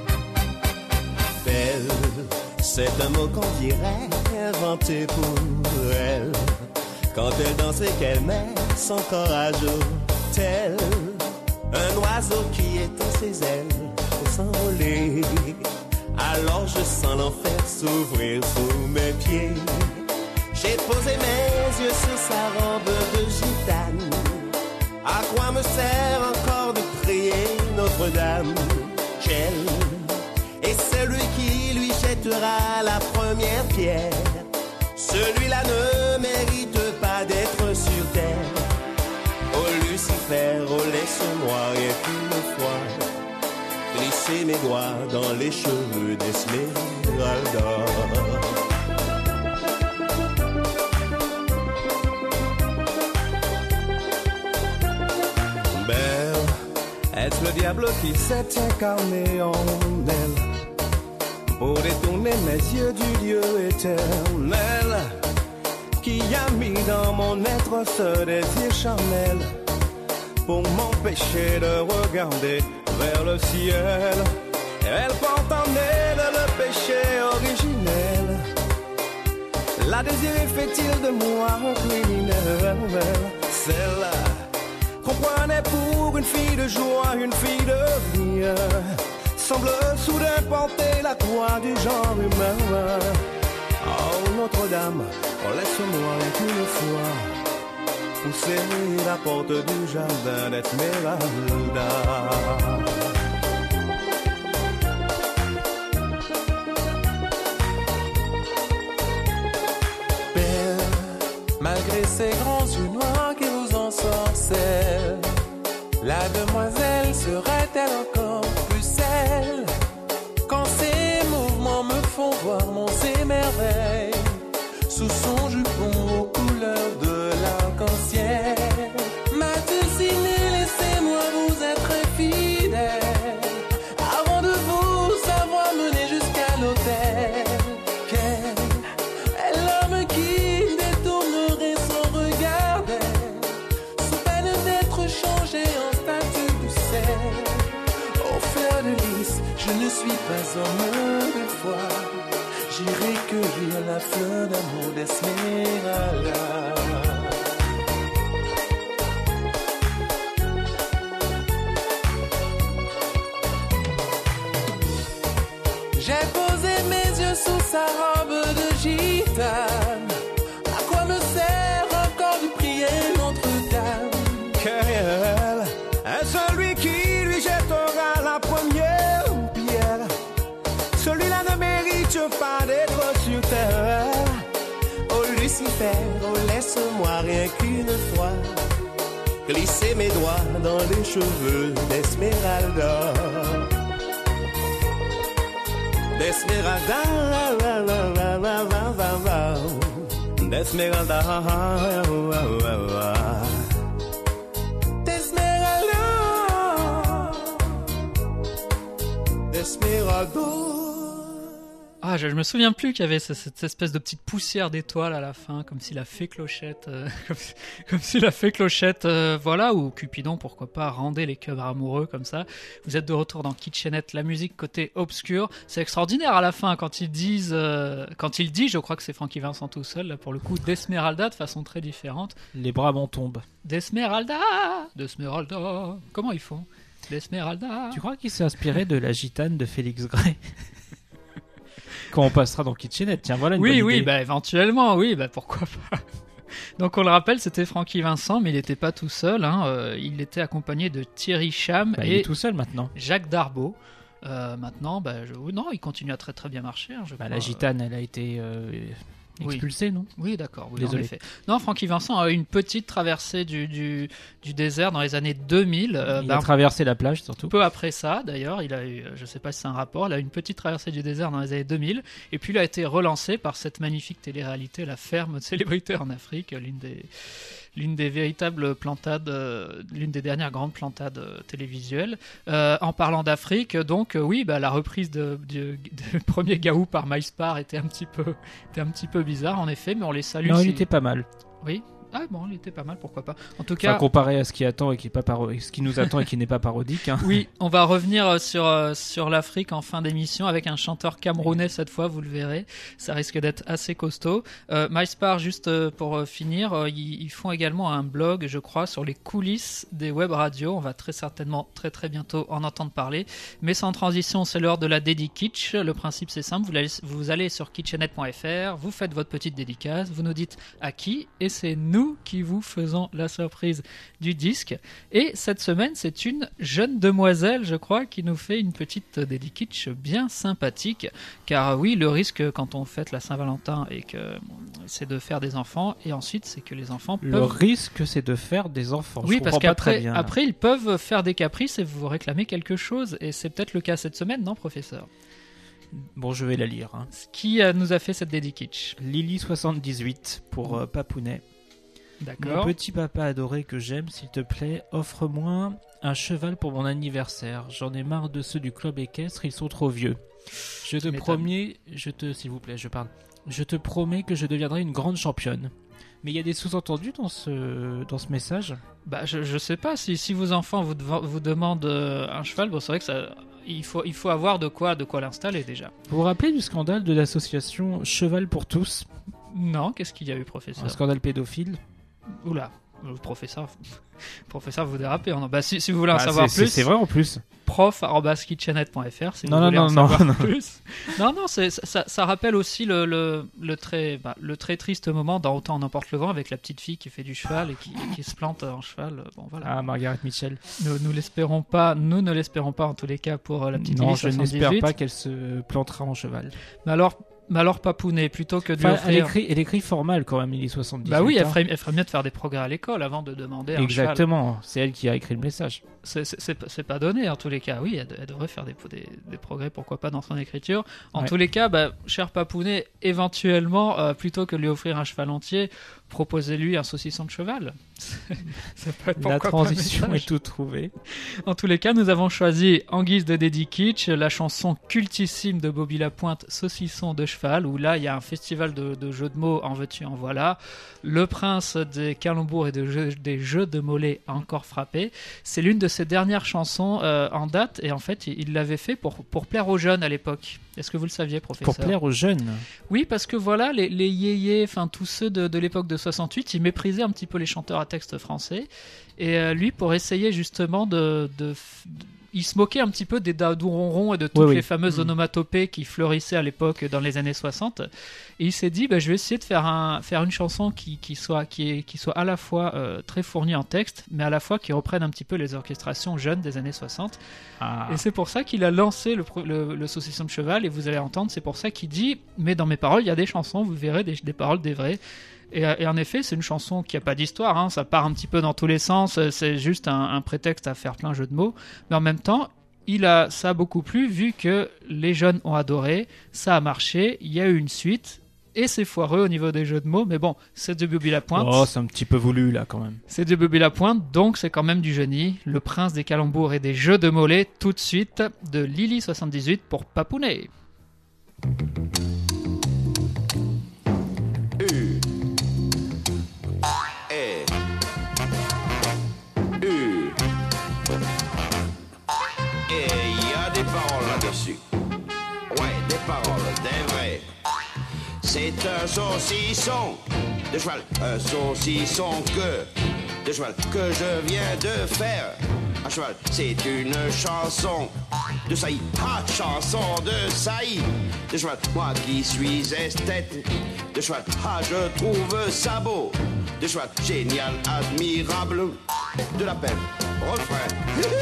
I: C'est un mot qu'on dirait inventé pour elle. Quand elle danse et qu'elle met son corps à jour, tel un oiseau qui étend ses ailes pour s'envoler. Alors je sens l'enfer s'ouvrir sous mes pieds. J'ai posé mes yeux sur sa robe de gitane. À quoi me sert encore de prier Notre-Dame? Quel est celui qui lui jettera la première pierre? Celui-là ne mérite pas d'être sur terre. Oh Lucifer, oh laisse-moi rien qu'une fois glisser mes doigts dans les cheveux d'Esmeralda. Belle, est-ce le diable qui s'est incarné en elle pour détourner mes yeux du Dieu éternel, qui a mis dans mon être ce désir charnel pour m'empêcher de regarder vers le ciel? Elle porte en elle le péché originel. La désirée fait-il de moi un criminel? Celle-là qu'on prenait pour une fille de joie, une fille de rien, semble soudain porter la croix du genre humain. Oh Notre-Dame, oh laisse-moi une fois pousser la porte du jardin d'Esmeralda.
E: Belle, malgré ses grands yeux noirs qui vous ensorcellent, la demoiselle serait-elle encore plus celle quand ses mouvements me font voir mon émerveil sous son jupon aux couleurs de l'arc-en-ciel? Ma destinée, laissez-moi vous être fidèle avant de vous avoir mené jusqu'à l'autel. Quel est l'homme qui détournerait son regard d'elle sous peine d'être changé en statue du sel? Oh fleur de lys, je ne suis pas homme de foi, j'irai cueillir la fleur d'amour d'Esmeralda. J'ai posé mes yeux sous sa robe de gitane. À quoi me sert encore de prier Notre-Dame?
I: Quel est celui qui lui jettera la première pierre? Celui-là ne mérite pas d'être sur terre. Oh Lucifer, oh laisse-moi rien qu'une fois glisser mes doigts dans les cheveux d'Esmeralda. D'Esmeralda, d'Esmeralda, d'Esmeralda.
B: Ah, je me souviens plus qu'il y avait cette espèce de petite poussière d'étoiles à la fin, comme si la fée Clochette, comme si la fée Clochette, voilà, ou Cupidon, pourquoi pas, rendait les cœurs amoureux comme ça. Vous êtes de retour dans Kitchenette, la musique côté obscur. C'est extraordinaire à la fin quand ils disent, quand il dit, je crois que c'est Francky Vincent tout seul, là pour le coup, d'Esmeralda de façon très différente.
G: Les bras m'en tombent.
B: D'Esmeralda. Comment ils font? D'Esmeralda.
G: Tu crois qu'il s'est inspiré de la gitane de Félix Gray? Quand on passera dans Kitchenette, tiens, voilà une bonne idée.
B: Oui, bah éventuellement, oui, bah pourquoi pas. Donc on le rappelle, c'était Francky Vincent, mais il n'était pas tout seul, hein. Il était accompagné de Thierry Cham
G: il est tout seul maintenant.
B: Jacques Darbeau. Maintenant, non, il continue à très très bien marcher. Hein,
G: la gitane, elle a été expulsée, non?
B: Oui, d'accord. Oui,
G: désolé.
B: En effet. Non, Francky Vincent a eu une petite traversée du désert dans les années 2000.
G: Il a traversé la plage surtout.
B: Peu après ça, d'ailleurs, il a eu, je sais pas si c'est un rapport, il a eu une petite traversée du désert dans les années 2000, et puis il a été relancé par cette magnifique télé-réalité, La Ferme de célébrités en Afrique, l'une des véritables plantades, l'une des dernières grandes plantades télévisuelles. En parlant d'Afrique, donc oui, la reprise du premier Gaou par MySpar était un petit peu bizarre en effet, mais on les salue.
G: Non, il était pas mal.
B: Oui. Ah bon, il était pas mal, pourquoi pas. En tout cas,
G: comparé à ce qui attend et qui est pas ce qui nous attend et qui n'est pas parodique. Hein.
B: Oui, on va revenir sur l'Afrique en fin d'émission avec un chanteur camerounais cette fois, vous le verrez. Ça risque d'être assez costaud. MySpar, juste pour finir, ils font également un blog, je crois, sur les coulisses des web radios. On va très certainement très très bientôt en entendre parler. Mais sans transition, c'est l'heure de la dédi kitsch. Le principe c'est simple, vous allez sur kitchenet.fr, vous faites votre petite dédicace, vous nous dites à qui, et c'est nous qui vous faisons la surprise du disque. Et cette semaine, c'est une jeune demoiselle, je crois, qui nous fait une petite dédi kitsch bien sympathique. Car oui, le risque quand on fête la Saint-Valentin et que c'est de faire des enfants, et ensuite c'est que les enfants peuvent...
G: Le risque, c'est de faire des enfants.
B: Oui, parce qu'après ils peuvent faire des caprices et vous réclamer quelque chose. Et c'est peut-être le cas cette semaine, non, professeur?
G: Bon, je vais la lire. Hein.
B: Qui nous a fait cette dédi kitsch?
G: Lily78 pour Papounet.
B: D'accord.
G: Mon petit papa adoré que j'aime, s'il te plaît, offre-moi un cheval pour mon anniversaire. J'en ai marre de ceux du club équestre, ils sont trop vieux. Je te promets, s'il vous plaît, je te promets que je deviendrai une grande championne. Mais il y a des sous-entendus dans ce message.
B: Bah, je sais pas, si vos enfants vous demandent un cheval, bon, c'est vrai que il faut avoir de quoi l'installer déjà.
G: Vous vous rappelez du scandale de l'association Cheval pour tous?
B: Non, qu'est-ce qu'il y a eu, professeur?
G: Un scandale pédophile.
B: Oula, professeur, vous dérapez. Si vous voulez en savoir plus,
G: c'est vrai en plus.
B: prof@kitchenet.fr si vous voulez en savoir plus. Non, ça rappelle aussi le très triste moment dans Autant en emporte le vent avec la petite fille qui fait du cheval et qui se plante en cheval. Bon, voilà.
G: Ah, Margaret Mitchell.
B: Nous ne l'espérons pas en tous les cas pour la petite fille.
G: Non, je n'espère pas qu'elle se plantera en cheval.
B: Mais alors Papounet, plutôt que de lui offrir...
G: Elle écrit fort mal quand même, il est 78.
B: Bah oui, elle ferait mieux de faire des progrès à l'école avant de demander un cheval.
G: Exactement, c'est elle qui a écrit le message.
B: C'est pas donné en tous les cas. Oui, elle devrait faire des progrès, pourquoi pas, dans son écriture. En tous les cas, cher Papounet, éventuellement, plutôt que de lui offrir un cheval entier, proposez-lui un saucisson de cheval. Ça peut être
G: la transition est toute trouvée.
B: En tous les cas, nous avons choisi en guise de dédi kitsch la chanson cultissime de Bobby Lapointe, Saucisson de cheval, où là il y a un festival de jeux de mots, en veux-tu en voilà. Le prince des calembours et des jeux de mollets a encore frappé. C'est l'une de ses dernières chansons en date, et en fait il l'avait fait pour plaire aux jeunes à l'époque. Est-ce que vous le saviez, professeur?
G: Pour plaire aux jeunes?
B: Oui, parce que voilà, les yéyés, enfin tous ceux de l'époque de 68, ils méprisaient un petit peu les chanteurs à texte français. Et lui, pour essayer justement il se moquait un petit peu des dadous ronrons et de toutes les fameuses onomatopées qui fleurissaient à l'époque dans les années 60. Et il s'est dit, je vais essayer de faire une chanson qui soit à la fois très fournie en texte, mais à la fois qui reprenne un petit peu les orchestrations jeunes des années 60. Ah. Et c'est pour ça qu'il a lancé le saucisson de cheval, et vous allez entendre, c'est pour ça qu'il dit, mais dans mes paroles, il y a des chansons, vous verrez des paroles des vraies. Et en effet, c'est une chanson qui n'a pas d'histoire, hein, ça part un petit peu dans tous les sens, c'est juste un prétexte à faire plein de jeux de mots, mais en même temps, ça a beaucoup plu, vu que les jeunes ont adoré, ça a marché, il y a eu une suite, et c'est foireux au niveau des jeux de mots, mais bon, c'est de Bobby Lapointe.
G: Oh, c'est un petit peu voulu là quand même.
B: C'est de Bobby Lapointe, donc c'est quand même du génie, le prince des calembours et des jeux de mollets, tout de suite, de Lily78 pour Papounet.
J: C'est un saucisson de cheval, un saucisson de cheval que je viens de faire. Un cheval, c'est une chanson de saillie, chanson de saillie de cheval. Moi qui suis esthète de cheval, je trouve ça beau. De cheval, génial, admirable, de la peine, refrain.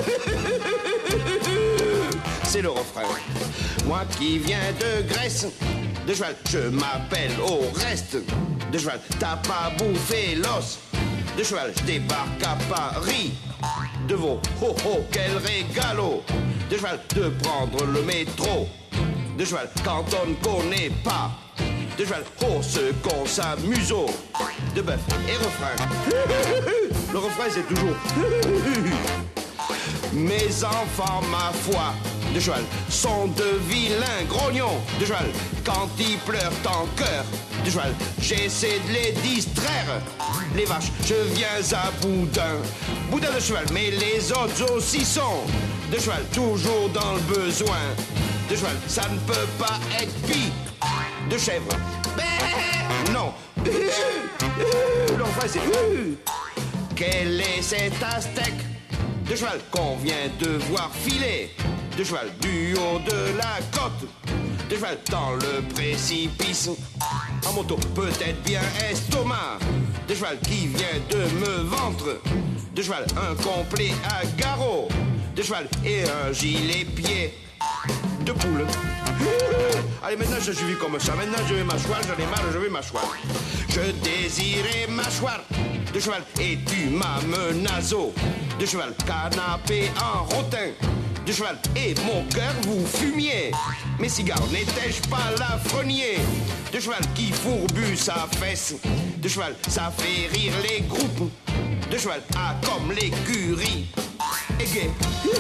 J: C'est le refrain. Moi qui viens de Grèce, de cheval, je m'appelle au reste. De cheval, t'as pas bouffé l'os. De cheval, je débarque à Paris. De veau, oh oh, quel régalo. De cheval, de prendre le métro. De cheval, quand on ne connaît pas. De cheval, oh, ce qu'on s'amuse. De bœuf et refrain. Le refrain, c'est toujours. Mes enfants, ma foi, de cheval sont de vilains grognons de cheval. Quand ils pleurent en cœur de cheval, j'essaie de les distraire. Les vaches, je viens à boudin de cheval, mais les autres aussi sont de cheval, toujours dans le besoin de cheval. Ça ne peut pas être pis de chèvre. Ben non. L'enfant c'est quel est cet aztèque de cheval qu'on vient de voir filer de cheval du haut de la côte de cheval dans le précipice en moto, peut-être bien estomac de cheval qui vient de me ventre de cheval un complet à garrot de cheval et un gilet pied de poule. Allez, maintenant je suis comme ça, maintenant je vais m'asseoir, j'en ai marre, je vais m'asseoir. Je désirais m'asseoir de cheval et tu m'as menaço de cheval, canapé en rotin de cheval et mon cœur vous fumiez. Mes cigares n'étais-je pas l'affrenier de cheval qui fourbut sa fesse de cheval, ça fait rire les groupes de cheval, ah comme l'écurie et gay.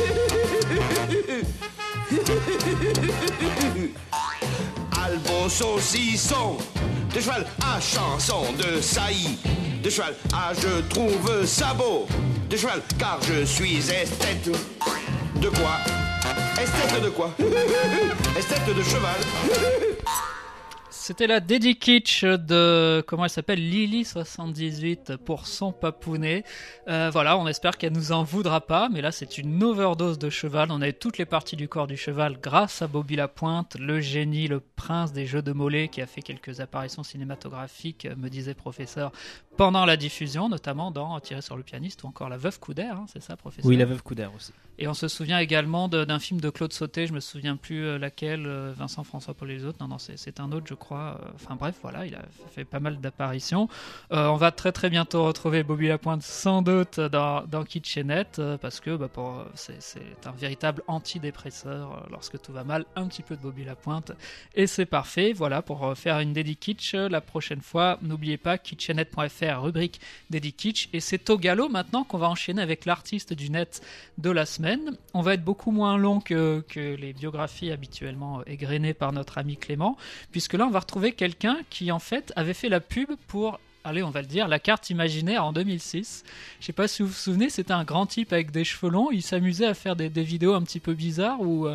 J: Albo saucisson de cheval à chanson de saillie de cheval à je trouve ça beau de cheval car je suis esthète de quoi? Esthète de quoi? Esthète de cheval.
B: C'était la Dédi Kitsch de, comment elle s'appelle, Lily78 pour son papounet. Voilà, on espère qu'elle nous en voudra pas, mais là c'est une overdose de cheval. On a toutes les parties du corps du cheval grâce à Bobby Lapointe, le génie, le prince des jeux de mollets qui a fait quelques apparitions cinématographiques, me disait professeur, pendant la diffusion, notamment dans Tirer sur le pianiste ou encore La Veuve Coudert, hein, c'est ça professeur?
G: Oui, La Veuve Coudert aussi.
B: Et on se souvient également d'un film de Claude Sauté, je me souviens plus laquelle, Vincent François Paul et les autres, non c'est un autre je crois. Enfin bref, voilà, il a fait pas mal d'apparitions. On va très très bientôt retrouver Bobby Lapointe sans doute dans Kitchenette parce que c'est un véritable antidépresseur lorsque tout va mal, un petit peu de Bobby Lapointe et c'est parfait. Voilà, pour faire une Dédi Kitsch la prochaine fois, n'oubliez pas kitchenette.fr, rubrique Dédi Kitsch, et c'est au galop maintenant qu'on va enchaîner avec l'artiste du net de la semaine. On va être beaucoup moins long que les biographies habituellement égrenées par notre ami Clément, puisque là on va retrouver quelqu'un qui en fait avait fait la pub pour, allez on va le dire, la carte imaginaire en 2006. Je sais pas si vous vous souvenez, c'était un grand type avec des cheveux longs, il s'amusait à faire des vidéos un petit peu bizarres où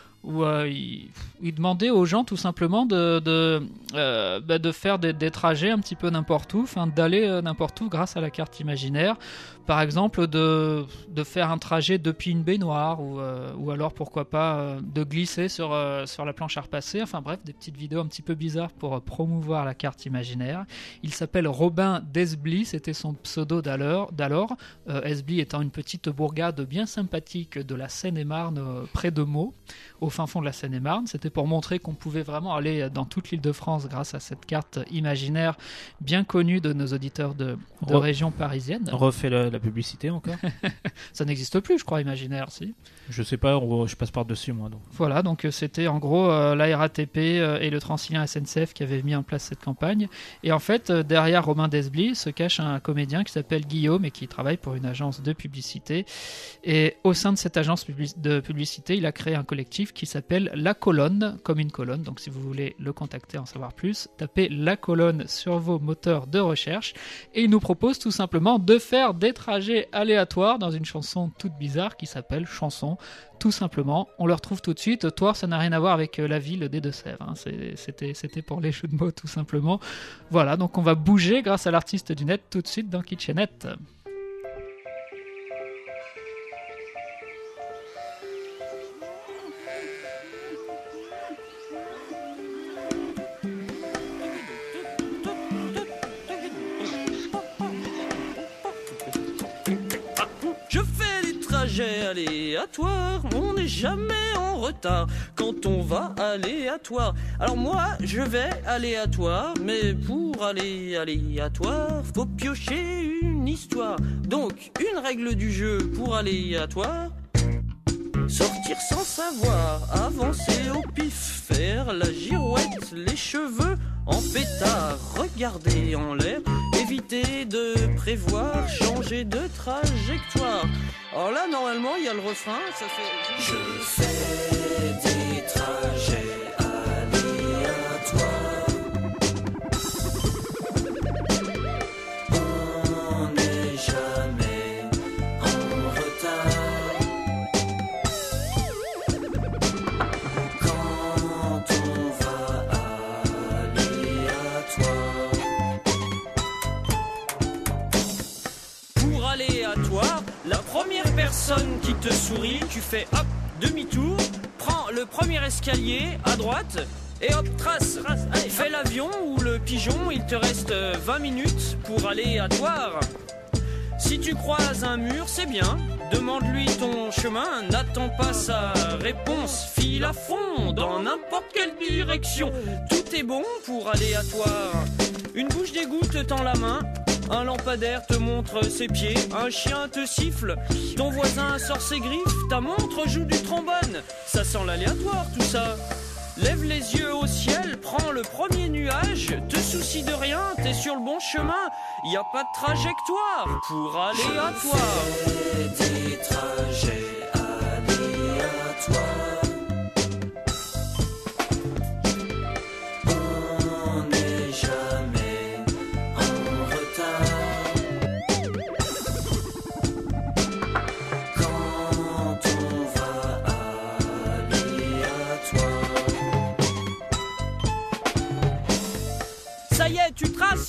B: il demandait aux gens tout simplement de faire des trajets un petit peu n'importe où, enfin d'aller n'importe où grâce à la carte imaginaire. Par exemple, de faire un trajet depuis une baignoire ou alors pourquoi pas de glisser sur la planche à repasser. Enfin bref, des petites vidéos un petit peu bizarres pour promouvoir la carte imaginaire. Il s'appelle Robin d'Esbly, c'était son pseudo d'alors. Esbly étant une petite bourgade bien sympathique de la Seine-et-Marne près de Meaux, au fin fond de la Seine-et-Marne. C'était pour montrer qu'on pouvait vraiment aller dans toute l'île de France grâce à cette carte imaginaire bien connue de nos auditeurs de région parisienne.
G: On refait la publicité encore.
B: Ça n'existe plus, je crois, imaginaire, si.
G: Je sais pas, je passe par-dessus moi. Donc.
B: Voilà, donc c'était en gros la RATP et le Transilien SNCF qui avaient mis en place cette campagne. Et en fait, derrière Robin d'Esbly se cache un comédien qui s'appelle Guillaume et qui travaille pour une agence de publicité. Et au sein de cette agence de publicité, il a créé un collectif qui s'appelle La Colonne, comme une colonne. Donc si vous voulez le contacter, en savoir plus, tapez La Colonne sur vos moteurs de recherche. Et il nous propose tout simplement de faire des trajets aléatoires dans une chanson toute bizarre qui s'appelle Chanson. Tout simplement, on le retrouve tout de suite. Toire, ça n'a rien à voir avec la ville des Deux-Sèvres. Hein. C'était pour les jeux de mots, tout simplement. Voilà, donc on va bouger grâce à l'artiste du net tout de suite dans Kitchenette.
K: Aléatoire, on n'est jamais en retard quand on va aléatoire. Alors moi je vais aléatoire, mais pour aller aléatoire, faut piocher une histoire. Donc une règle du jeu pour aléatoire: sortir sans savoir, avancer au pif, faire la girouette, les cheveux en pétard, regarder en l'air, éviter de prévoir, changer de trajectoire. Alors là, normalement, il y a le refrain, ça fait... Je fais personne qui te sourit, tu fais hop, demi-tour, prends le premier escalier à droite et hop, trace. Allez, fais l'avion ou le pigeon, il te reste 20 minutes pour aller à Toire. Si tu croises un mur, c'est bien, demande-lui ton chemin, n'attends pas sa réponse, file à fond dans n'importe quelle direction. Tout est bon pour aller à Toire. Une bouche d'égout te tend la main, un lampadaire te montre ses pieds, un chien te siffle, ton voisin sort ses griffes, ta montre joue du trombone. Ça sent l'aléatoire tout ça. Lève les yeux au ciel, prends le premier nuage, te soucie de rien, t'es sur le bon chemin, y a pas de trajectoire pour aller à Toire.
L: Des trajets aléatoires. On n'est jamais en retard. Quand on va aléatoire.
K: Ça y est, tu traces.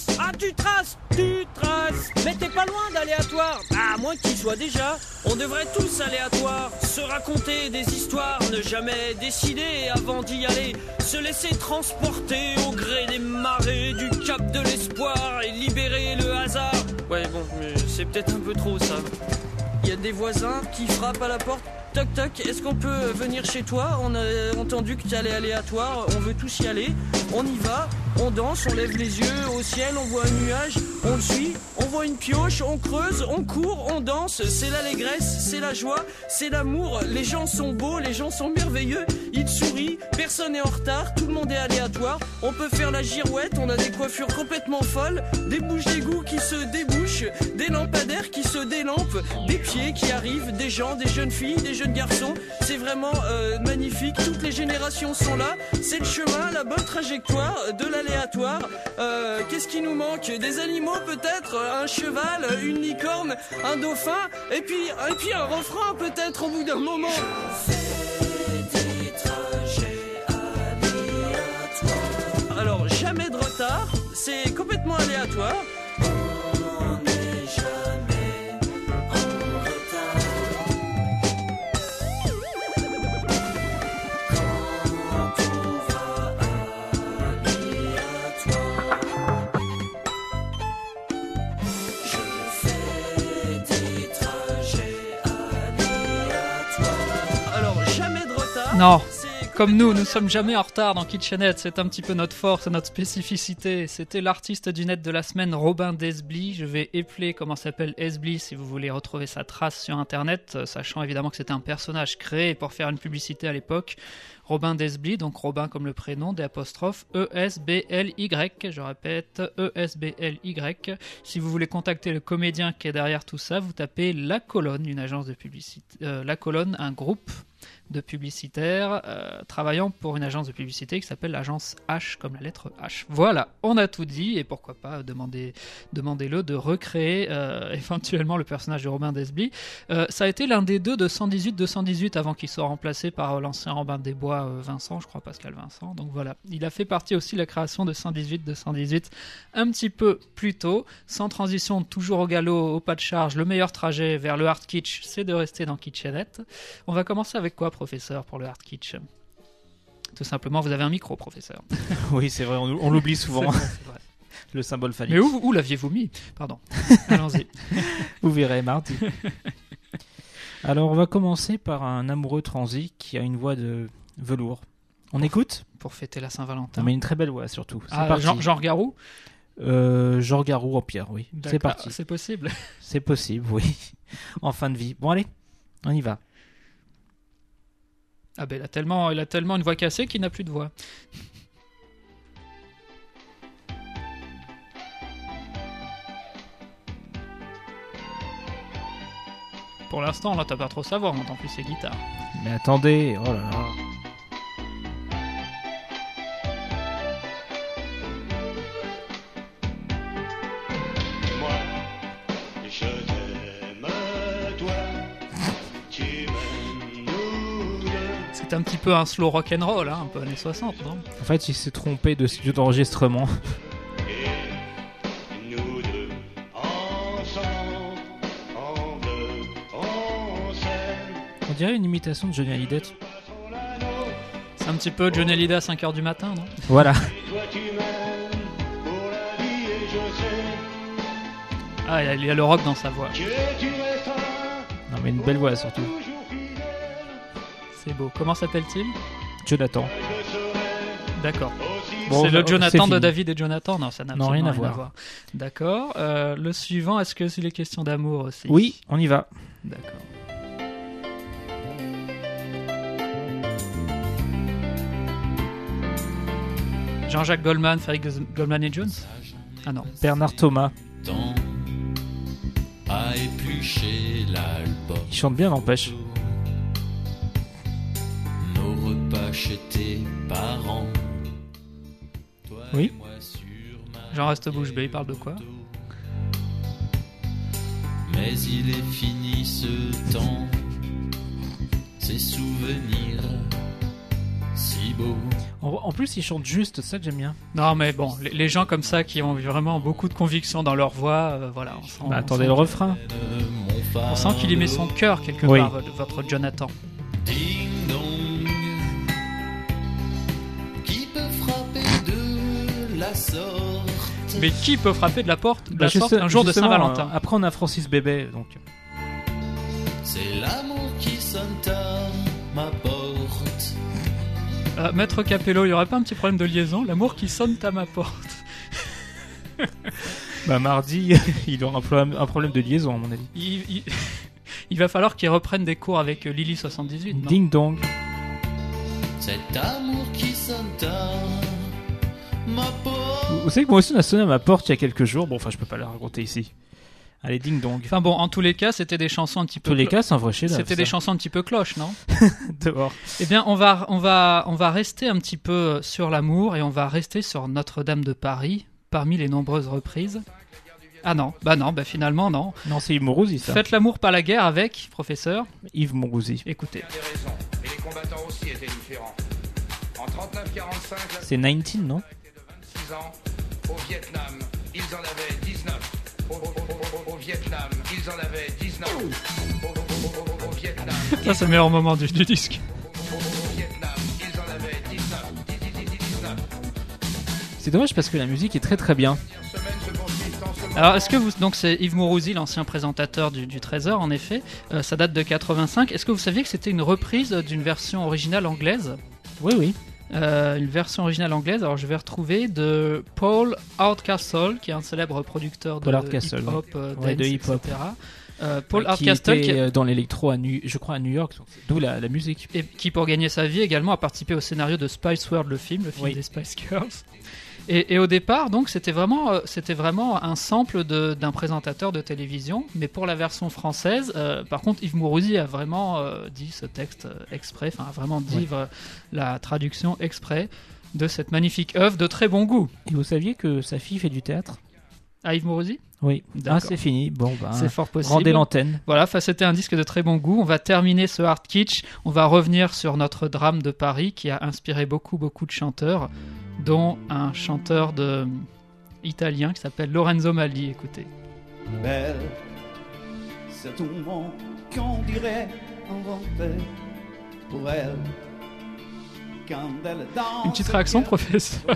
K: Mais t'es pas loin d'aléatoire. À moins qu'il soit déjà. On devrait tous aléatoire. Se raconter des histoires, ne jamais décider avant d'y aller. Se laisser transporter au gré des marées du cap de l'espoir et libérer le hasard. Ouais bon, mais c'est peut-être un peu trop ça. Il y a des voisins qui frappent à la porte. Toc toc, est-ce qu'on peut venir chez toi? On a entendu que tu allais aléatoire, on veut tous y aller. On y va, on danse, on lève les yeux au ciel, on voit un nuage, on le suit, on voit une pioche, on creuse, on court, on danse. C'est l'allégresse, c'est la joie, c'est l'amour. Les gens sont beaux, les gens sont merveilleux. Ils sourient, personne n'est en retard, tout le monde est aléatoire. On peut faire la girouette, on a des coiffures complètement folles, des bouches d'égout qui se débouchent, des lampadaires qui se délampent, des pieds qui arrivent, des gens, des jeunes filles, des jeunes garçons. C'est vraiment magnifique, toutes les générations sont là. C'est le chemin, la bonne trajectoire de l'aléatoire. Qu'est-ce qui nous manque? Des animaux peut-être, un cheval, une licorne, un dauphin, et puis un refrain peut-être au bout d'un moment.
L: Des trajets aléatoires.
K: Alors jamais de retard, c'est complètement aléatoire.
L: On n'est jamais en retard. Quand on va aléatoire. Je fais des trajets aléatoires.
K: Alors jamais de retard.
B: Non.
K: C'est
B: Comme nous sommes jamais en retard dans Kitchenette, c'est un petit peu notre force et notre spécificité. C'était l'artiste du net de la semaine, Robin Desbly. Je vais épeler comment s'appelle Esbly si vous voulez retrouver sa trace sur internet, sachant évidemment que c'était un personnage créé pour faire une publicité à l'époque. Robin Desbly, donc Robin comme le prénom, des apostrophes E-S-B-L-Y, je répète, E-S-B-L-Y. Si vous voulez contacter le comédien qui est derrière tout ça, vous tapez La Colonne, une agence de publicité, La Colonne, un groupe de publicitaires travaillant pour une agence de publicité qui s'appelle l'agence H, comme la lettre H. Voilà, on a tout dit, et pourquoi pas demandez-le de recréer éventuellement le personnage de Robin Desbly. Ça a été l'un des deux de 118-218 avant qu'il soit remplacé par l'ancien Robin des Bois Vincent, je crois Pascal Vincent. Donc voilà, il a fait partie aussi de la création de 118-218 un petit peu plus tôt, sans transition, toujours au galop, au pas de charge. Le meilleur trajet vers le hard kitsch, c'est de rester dans Kitchenette. On va commencer avec quoi, professeur, pour le hard kitsch? Tout simplement, vous avez un micro, professeur.
G: Oui, c'est vrai, on l'oublie souvent.
B: C'est vrai.
G: Le symbole phallique.
B: Mais où l'aviez-vous mis? Pardon. Allons-y.
G: Vous verrez mardi. Alors, on va commencer par un amoureux transi qui a une voix de velours. On écoute?
B: Pour fêter la Saint-Valentin.
G: Mais une très belle voix, surtout. C'est
B: Ah,
G: parti.
B: Jean Garou?
G: Jean Garou en pierre, oui.
B: D'accord,
G: C'est parti.
B: c'est possible.
G: C'est possible, oui. En fin de vie. Bon, allez, on y va.
B: Ah ben, il a tellement une voix cassée qu'il n'a plus de voix. Pour l'instant, on n'entend pas trop sa voix, on n'entend plus ses guitares.
G: Mais attendez, oh là là.
F: Moi, je t'aime, toi, tu m'aimes, nous deux.
B: C'est un petit peu un slow rock'n'roll, hein, un peu années 60, non?
G: En fait, il s'est trompé de studio d'enregistrement.
F: Et nous deux, ensemble, on veut, on sait.
G: dirait une imitation de Johnny Hallyday.
B: C'est un petit peu Johnny Hallyday à 5h du matin, non?
G: Voilà.
B: Ah, il y a le rock dans sa voix.
G: Non, mais une belle voix surtout.
B: C'est beau. Comment s'appelle-t-il?
G: Jonathan.
B: D'accord.
G: Bon,
B: c'est le Jonathan
G: fini.
B: de David et Jonathan? Non, ça n'a
G: Non,
B: absolument
G: rien à voir.
B: D'accord. Le suivant, est-ce que c'est les questions d'amour aussi?
G: Oui, on y va.
B: D'accord. Jean-Jacques Goldman, Frédéric Goldman et Jones? Ah non.
G: Bernard Thomas.
L: À éplucher l'album.
G: Il chante bien, n'empêche.
L: Nos repas chez tes parents. Toi
G: Oui.
L: et moi sur ma
B: Jean reste bouche bée, il parle de quoi?
L: Mais il est fini ce temps. Ces souvenirs si beaux.
G: En plus, il chante juste, c'est ça que j'aime bien.
B: Non, mais bon, les gens comme ça qui ont vraiment beaucoup de conviction dans leur voix, voilà. On sent,
G: Attendez le refrain.
B: On sent qu'il y met son cœur quelque
G: Oui.
B: part, votre Jonathan.
L: Ding dong. Qui peut frapper de la sorte?
B: Mais qui peut frapper de la porte
G: Bah,
B: sorte un jour de
G: justement,
B: Saint-Valentin?
G: Après, on a Francis Bébé, donc.
L: C'est l'amour qui sonne à ma porte.
B: Maître Capello, il y aurait pas un petit problème de liaison? L'amour qui sonne à ma porte.
G: Bah, mardi, il aura un problème de liaison, à mon avis.
B: Il va falloir qu'il reprenne des cours avec Lily78. non?
G: Ding dong.
L: Cet amour qui sonne à ma porte.
G: Vous savez que moi aussi, on a sonné à ma porte il y a quelques jours. Bon, enfin, je peux pas la raconter ici. Allez, ding dong.
B: Enfin bon, en tous les cas, c'était des chansons un petit peu.
G: En tous les cas, c'est un vrai chef-d'œuvre,
B: C'était
G: ça.
B: des chansons un petit peu cloches, non?
G: Dehors.
B: Eh bien, on va rester un petit peu sur l'amour et on va rester sur Notre-Dame de Paris parmi les nombreuses reprises. Ah non, bah finalement non.
G: Non, c'est Yves Mourouzi, ça.
B: Faites l'amour pas la guerre avec, professeur.
G: Yves Mourouzi.
B: Écoutez.
M: Mais les combattants aussi étaient différents. En 39-45,
G: C'est 19, non?
M: 26 ans, au Vietnam, ils en avaient 19. Au Vietnam, ils en avaient 19. Au Vietnam,
B: Ça, c'est le meilleur moment du disque.
M: au Vietnam, ils en avaient 19. 19.
G: C'est dommage parce que la musique est très très bien.
B: Alors, est-ce que vous... Donc, c'est Yves Mourouzi, l'ancien présentateur du Trésor, en effet. Ça date de 85. Est-ce que vous saviez que c'était une reprise d'une version originale anglaise?
G: Oui, oui.
B: Une version originale anglaise, alors je vais retrouver de Paul Hardcastle, qui est un célèbre producteur de
G: Paul Hardcastle,
B: hip-hop,
G: ouais, de
B: dance,
G: hip-hop.
B: etc. Paul
G: Qui
B: Hardcastle,
G: était dans l'électro, je crois à New York, d'où la musique.
B: et qui, pour gagner sa vie, également a participé au scénario de Spice World, le film
G: Oui.
B: des Spice Girls. Et au départ, donc, c'était vraiment un sample d'un présentateur de télévision, mais pour la version française, par contre, Yves Mourouzi a vraiment dit ce texte exprès, enfin, a vraiment dit la traduction exprès de cette magnifique œuvre de très bon goût.
G: Et vous saviez que sa fille fait du théâtre?
B: À Yves Mourouzi?
G: Oui.
B: D'accord.
G: Ah, c'est fini. Bon, bah.
B: C'est fort possible.
G: Rendez l'antenne.
B: Voilà, c'était un disque de très bon goût. On va terminer ce hard kitsch. On va revenir sur notre drame de Paris qui a inspiré beaucoup de chanteurs, dont un chanteur italien qui s'appelle Lorenzo Malli. Écoutez.
N: Belle, c'est tout le monde qu'on dirait inventé pour elle. Quand elle danse,
B: Une petite réaction, professeur?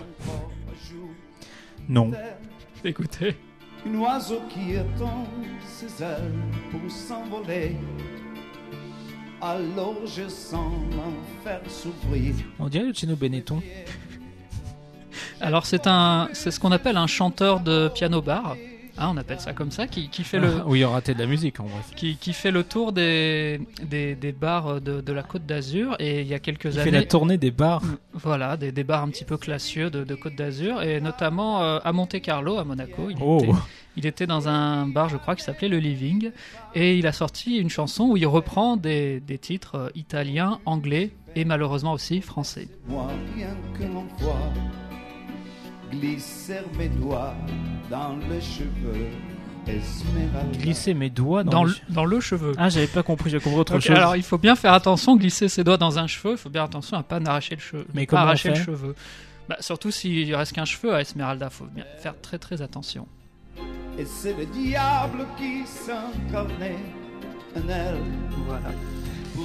G: Non.
B: Écoutez.
N: Un oiseau qui étend ses ailes pour s'envoler. Alors je sens l'enfer s'ouvrir.
G: On dirait Luciano Benetton.
B: Alors c'est ce qu'on appelle un chanteur de piano bar. Hein, on appelle ça comme ça, qui fait le.
G: Oui, il aura raté de la musique en bref.
B: Qui fait le tour des bars de la Côte d'Azur, et il y a quelques années.
G: Il fait la tournée des bars.
B: Voilà, des bars un petit peu classieux de Côte d'Azur, et notamment à Monte-Carlo, à Monaco. Il était dans un bar, je crois, qui s'appelait Le Living, et il a sorti une chanson où il reprend des titres italiens, anglais et malheureusement aussi français.
N: Moi, rien que l'on voit glisser mes doigts dans les cheveux Esmeralda.
G: Glisser mes doigts
B: dans le cheveu.
G: Ah, j'avais pas compris, j'ai compris autre
B: Donc,
G: chose.
B: alors, il faut bien faire attention, glisser ses doigts dans un cheveu, il faut bien attention à pas arracher le cheveu.
G: Mais
B: pas
G: comment on
B: arracher le
G: fait
B: cheveu. Bah, surtout s'il reste qu'un cheveu à Esmeralda, faut bien faire très très attention.
N: Et c'est le diable qui s'incarnait en elle.
B: Voilà.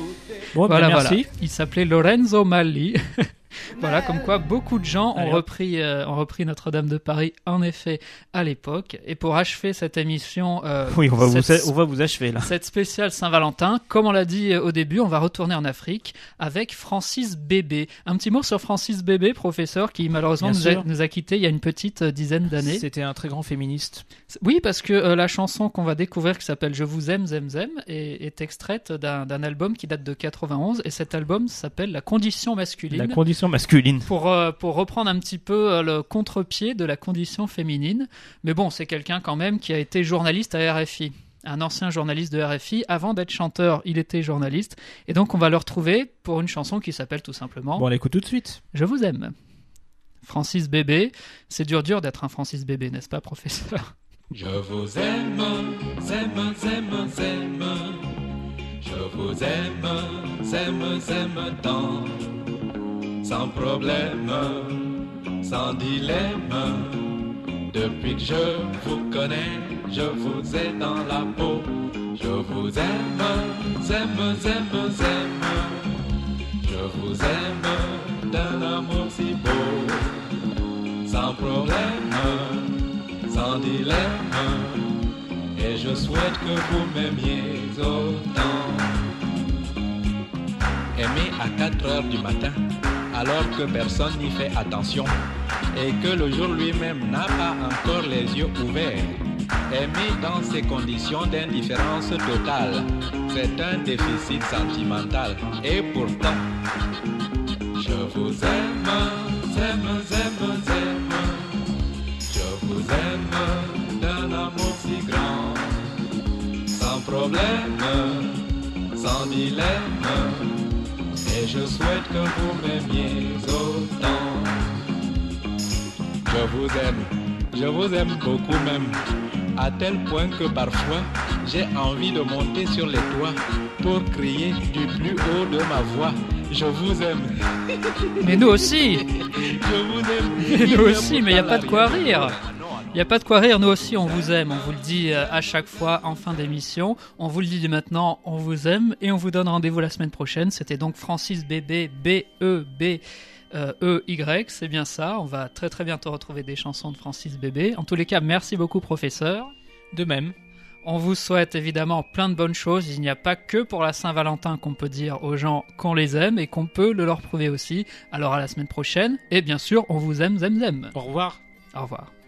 G: Bon,
B: voilà,
G: merci.
B: voilà. Il s'appelait Lorenzo Malli. Voilà, comme quoi beaucoup de gens ont repris Notre-Dame de Paris, en effet, à l'époque. Et pour achever cette émission...
G: oui, on va vous achever, là.
B: Cette spéciale Saint-Valentin, comme on l'a dit au début, on va retourner en Afrique avec Francis Bébé. Un petit mot sur Francis Bébé, professeur, qui malheureusement nous a quittés il y a une petite dizaine d'années.
G: C'était un très grand féministe.
B: Oui, parce que la chanson qu'on va découvrir, qui s'appelle « Je vous aime, zem, zem », est extraite d'un album qui date de 91, et cet album s'appelle « La condition masculine ».
G: La condition masculine.
B: Pour reprendre un petit peu le contre-pied de la condition féminine. Mais bon, c'est quelqu'un quand même qui a été journaliste à RFI. Un ancien journaliste de RFI. Avant d'être chanteur, il était journaliste. Et donc, on va le retrouver pour une chanson qui s'appelle tout simplement...
G: Bon, on l'écoute tout de suite.
B: Je vous aime. Francis Bébé. C'est dur d'être un Francis Bébé, n'est-ce pas, professeur?
L: Je vous aime, zème, zème, zème. Je vous aime, zème, zème tant. Sans problème, sans dilemme. Depuis que je vous connais, je vous ai dans la peau. Je vous aime, zème, zème, zème. Je vous aime d'un amour si beau. Sans problème, sans dilemme. Et je souhaite que vous m'aimiez autant. Aimer à 4 heures du matin, alors que personne n'y fait attention et que le jour lui-même n'a pas encore les yeux ouverts. Aimer dans ces conditions d'indifférence totale, c'est un déficit sentimental. Et pourtant, je vous aime, zème, zème, zème. Je vous aime d'un amour si grand, sans problème, sans dilemme. Et je souhaite que vous m'aimiez autant. Je vous aime beaucoup même, à tel point que parfois j'ai envie de monter sur les toits pour crier du plus haut de ma voix. Je vous aime.
B: Mais nous aussi.
L: Je vous aime.
B: Mais nous aussi, mais il n'y a pas de quoi rire. Il n'y a pas de quoi rire, nous aussi on vous aime, on vous le dit à chaque fois en fin d'émission, on vous le dit maintenant, on vous aime et on vous donne rendez-vous la semaine prochaine. C'était donc Francis Bébé, B-E-B-E-Y, c'est bien ça, on va très très bientôt retrouver des chansons de Francis Bébé. En tous les cas, merci beaucoup professeur.
G: De même.
B: On vous souhaite évidemment plein de bonnes choses, il n'y a pas que pour la Saint-Valentin qu'on peut dire aux gens qu'on les aime et qu'on peut le leur prouver aussi. Alors à la semaine prochaine et bien sûr on vous aime, zem zem.
G: Au revoir.
B: Au revoir.